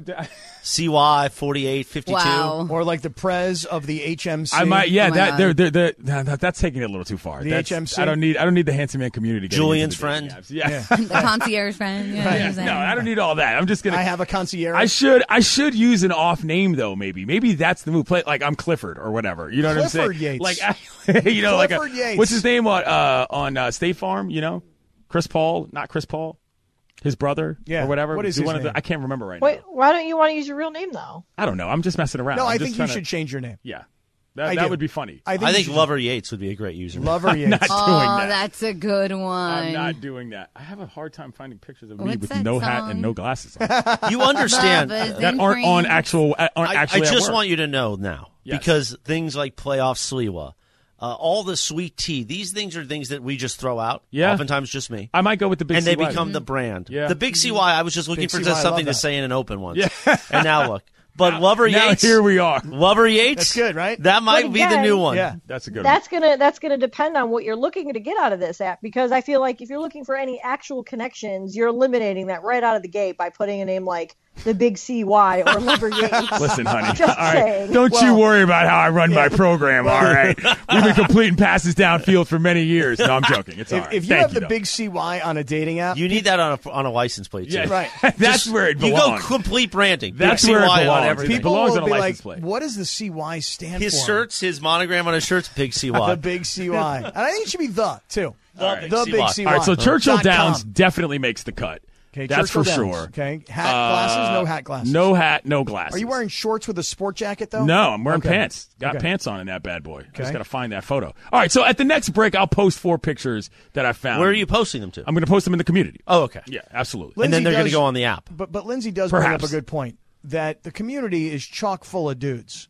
C Y forty-eight fifty-two? Wow. Or like the Prez of the H M C. I might, yeah, Oh my that, God. they're, they're, they're, that, that's taking it a little too far. The That's- H M C? I don't need, I don't need the handsome man community. getting Julian's into the dating friend? apps. Yeah. The concierge friend. You know what I'm Yeah, saying? no, I don't need all that. I'm just gonna. I have a concierge. I should. I should use an off name though. Maybe. Maybe that's the move. Play like I'm Clifford or whatever. You know what Clifford I'm saying? Yates. Like, I, you know, like Clifford a, Yates. what's his name on uh, on uh, State Farm? You know, Chris Paul, not Chris Paul, his brother, Yeah. or whatever. What is Do his one of the- name? I can't remember right Wait, now. why don't you want to use your real name though? I don't know. I'm just messing around. no, I'm I just think you trying to- should change your name. Yeah, that, I that do. would be funny. I think, I you think should- Lover Yates would be a great username. Lover I'm Yates. not doing Oh, that. that's a good one. I'm not doing that. I have a hard time finding pictures of me What's with that no hat song? and no glasses on You understand Bubba's that and aren't on cream. actual. Aren't I, I actually. at just work. want you to know now, Yes. because things like playoff Sliwa, uh, all the sweet tea, these things are things that we just throw out. Yeah. Oftentimes just me. I might go with the big and they C Y. become the brand. Yeah. The Big C Y, I was just looking Big for C Y, just I something love to that. say in an open once. Yeah. And now look. But Lover Now Yates. here we are. Lover Yates. That's good, right? That might But be the again- new one. Yeah. That's a good one. That's gonna that's gonna depend on what you're looking to get out of this app, because I feel like if you're looking for any actual connections, you're eliminating that right out of the gate by putting a name like the Big C Y or Lover Yates. Listen, honey. Just all right. saying. Don't you Well- worry about how I run my program. All right. We've been completing passes downfield for many years. No, I'm joking. It's all If, right. if you Thank have the though. Big C Y on a dating app, You need that on a on a license plate too. yeah, Right. That's Just- where it You belongs. go complete branding. That's Big where it C Y on belongs. everything. people belongs will on a be like, license plate. what does the C Y stand His for? shirts, his monogram on his shirt's Big C Y. The Big C Y. And I think it should be the, too. The Big The C Y. Big C Y. All right, so Churchill Dot Downs com. definitely makes the cut. Okay, That's Churchill for Downs. sure. Okay, hat, glasses, no hat glasses. No hat, no glasses. Are you wearing shorts with a sport jacket, though? No, I'm wearing Okay. pants. Got Okay. pants on in that bad boy. I just Okay. got to find that photo. All right, so at the next break, I'll post four pictures that I found. Where are you posting them to? I'm going to post them in the community. oh, okay. Yeah, absolutely. And then Lindsay they're going to does- go on the app. But but Lindsay does bring up Perhaps. a good point that the community is chock full of dudes.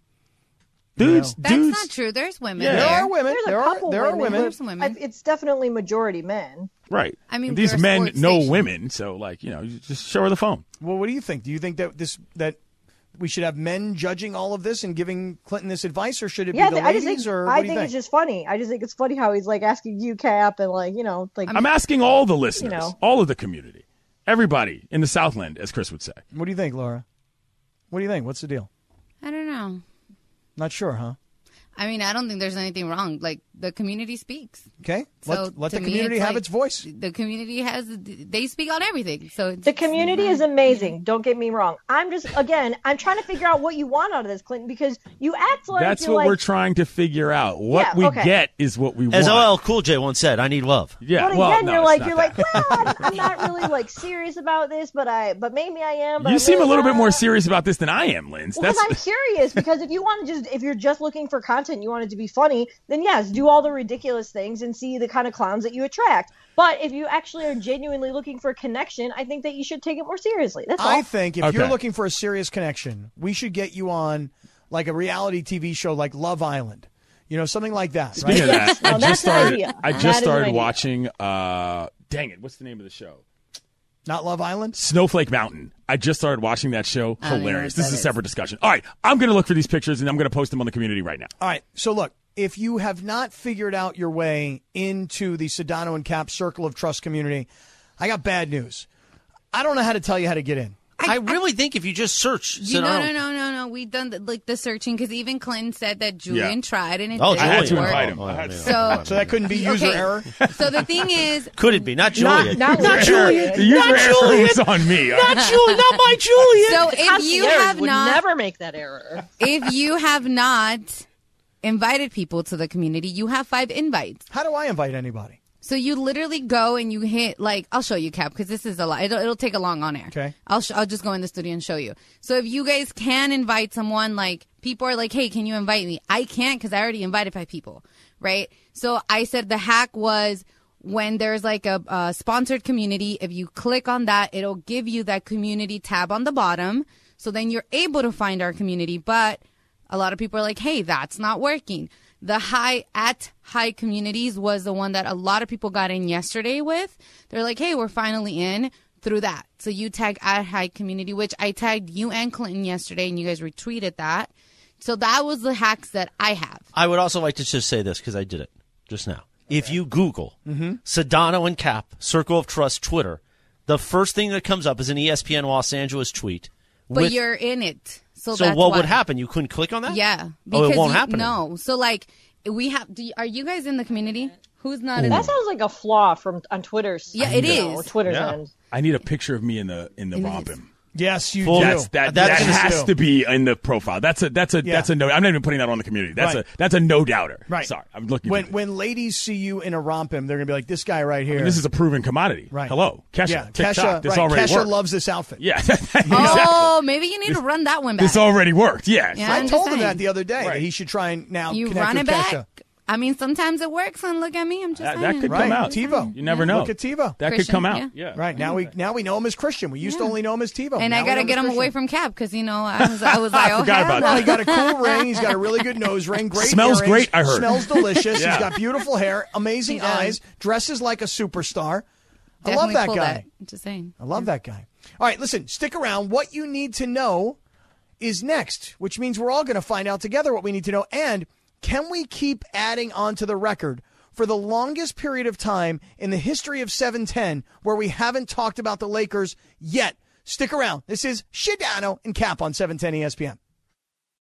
Dudes, That's dudes. not true. There's women Yeah. There there. are women. There's a there are couple there are women. women. There's some women. I- It's definitely majority men. Right. I mean, And these we're a men sports know station. women, so like you know, you just show her the phone. Well, what do you think? Do you think that this that we should have men judging all of this and giving Clinton this advice, or should it Yeah, be the I just ladies? think or what I do you think think? it's just funny. I just think it's funny how he's like asking you, Cap, and like you know, like I'm asking all the listeners, You know. all of the community, everybody in the Southland, as Chris would say. What do you think, Laura? What do you think? What's the deal? I don't know. Not sure, huh? I mean, I don't think there's anything wrong. Like, the community speaks. Okay, So let let to the me, community it's have like- its voice. The community has, they speak on everything. So it's, the community is amazing. Don't get me wrong. I'm just again, I'm trying to figure out what you want out of this, Clinton, because you act like That's you're what like, we're trying to figure out. What Yeah, we okay. get is what we As want. O L Cool J once said, I need love. Yeah, But well, again, no, you're it's like not you're that. like, well, I'm, I'm not really like serious about this, but I, but maybe I am. But You I'm seem a really little bit not. more serious about this than I am, Linz. Well, That's because I'm curious. Because if you want to just, if you're just looking for content, you want it to be funny, then yes, do all the ridiculous things and see the kind of clowns that you attract. But if you actually are genuinely looking for a connection, I think that you should take it more seriously. That's all. I think if Okay. you're looking for a serious connection, we should get you on like a reality T V show like Love Island. You know, something like that. Speaking Right? of that, I Now, just that's an started. idea. I That just is an started idea. watching. Uh, dang it! What's the name of the show? Not Love Island. Snowflake Mountain. I just started watching that show. I don't know Hilarious. what This is that a is. separate discussion. All right, I'm going to look for these pictures and I'm going to post them on the community right now. All right. So look, if you have not figured out your way into the Sedano and Cap Circle of Trust community, I got bad news. I don't know how to tell you how to get in. I, really think if you just search, You, no, Sedano- no, no, no, no. We've done the, like the searching because even Clinton said that Julian Yeah. tried and it Oh, didn't I had to Julian. work. invite him. Oh, I had yeah. to. So, So that couldn't be user okay. error. so the thing is, Could it be? Not Julian. not, not Julian. The user error was on me. all right? Not Julian. Not my Julian. so if you Concierge have would not, never make that error. if you have not invited people to the community, you have five invites. How do I invite anybody? So you literally go and you hit like I'll show you, Cap, because this is a lot. It'll, it'll take a long on air. Okay. I'll sh- I'll just go in the studio and show you. So if you guys can invite someone, like people are like, hey, can you invite me? I can't because I already invited five people, right? So I said the hack was when there's like a, a sponsored community. If you click on that, it'll give you that community tab on the bottom. So then you're able to find our community. But a lot of people are like, hey, that's not working. The high at high communities was the one that a lot of people got in yesterday with. They're like, hey, we're finally in through that. So you tag at high community, which I tagged you and Clinton yesterday, and you guys retweeted that. So that was the hacks that I have. I would also like to just say this because I did it just now. If you Google Mm-hmm. Sedano and Cap, Circle of Trust, Twitter, the first thing that comes up is an E S P N Los Angeles tweet. But with, you're in it. So, so that's what why. would happen? You couldn't click on that? Yeah. Oh, it won't you, happen. No. So, like, we have. Do you, are you guys in the community? Who's not in That the sounds like a flaw from on Twitter's. Yeah, it you know, is. Twitter's Yeah. end. I need a picture of me in the in the In the- romping. Yes, you Full- do. That's that. That's that gonna has do. to be in the profile. That's a that's a Yeah. that's a no. I'm not even putting that on the community. That's Right. a that's a no doubter. Right. Sorry, I'm looking. When for when ladies see you in a rompim, they're gonna be like, "This guy right here." I mean, this is a proven commodity. right. Hello, Kesha. Yeah, TikTok. Kesha. This right. already Kesha worked. loves this outfit. Yeah. exactly. Oh, maybe you need to run that one back. This already worked. Yeah. Yeah. I I'm told just him saying. that the other day that Right. he should try and now You connect run with it back. Kesha. I mean, sometimes it works, and look at me. I'm just That, saying. that could Right. come out. TiVo. You never know. Look at TiVo. That could Christian, come out. yeah. Yeah. Right now we now we know him as Christian. We used to Yeah. only know him as TiVo. And Now I we gotta know him get as him away Christian. from Cap because you know I was I was like, oh forgot hell about no. Well, he got a cool ring. He's got a really good nose ring. Great Smells earrings, great, I heard. Smells delicious. Yeah. He's got beautiful hair, amazing He does. eyes, dresses like a superstar. I Definitely love that pull guy. That. Just saying. I love that guy. All right, listen, stick around. What you need to know is next, which means we're all going to find out together what we need to know. And can we keep adding on to the record for the longest period of time in the history of seven ten where we haven't talked about the Lakers yet? Stick around. This is Shidano and Cap on seven ten E S P N.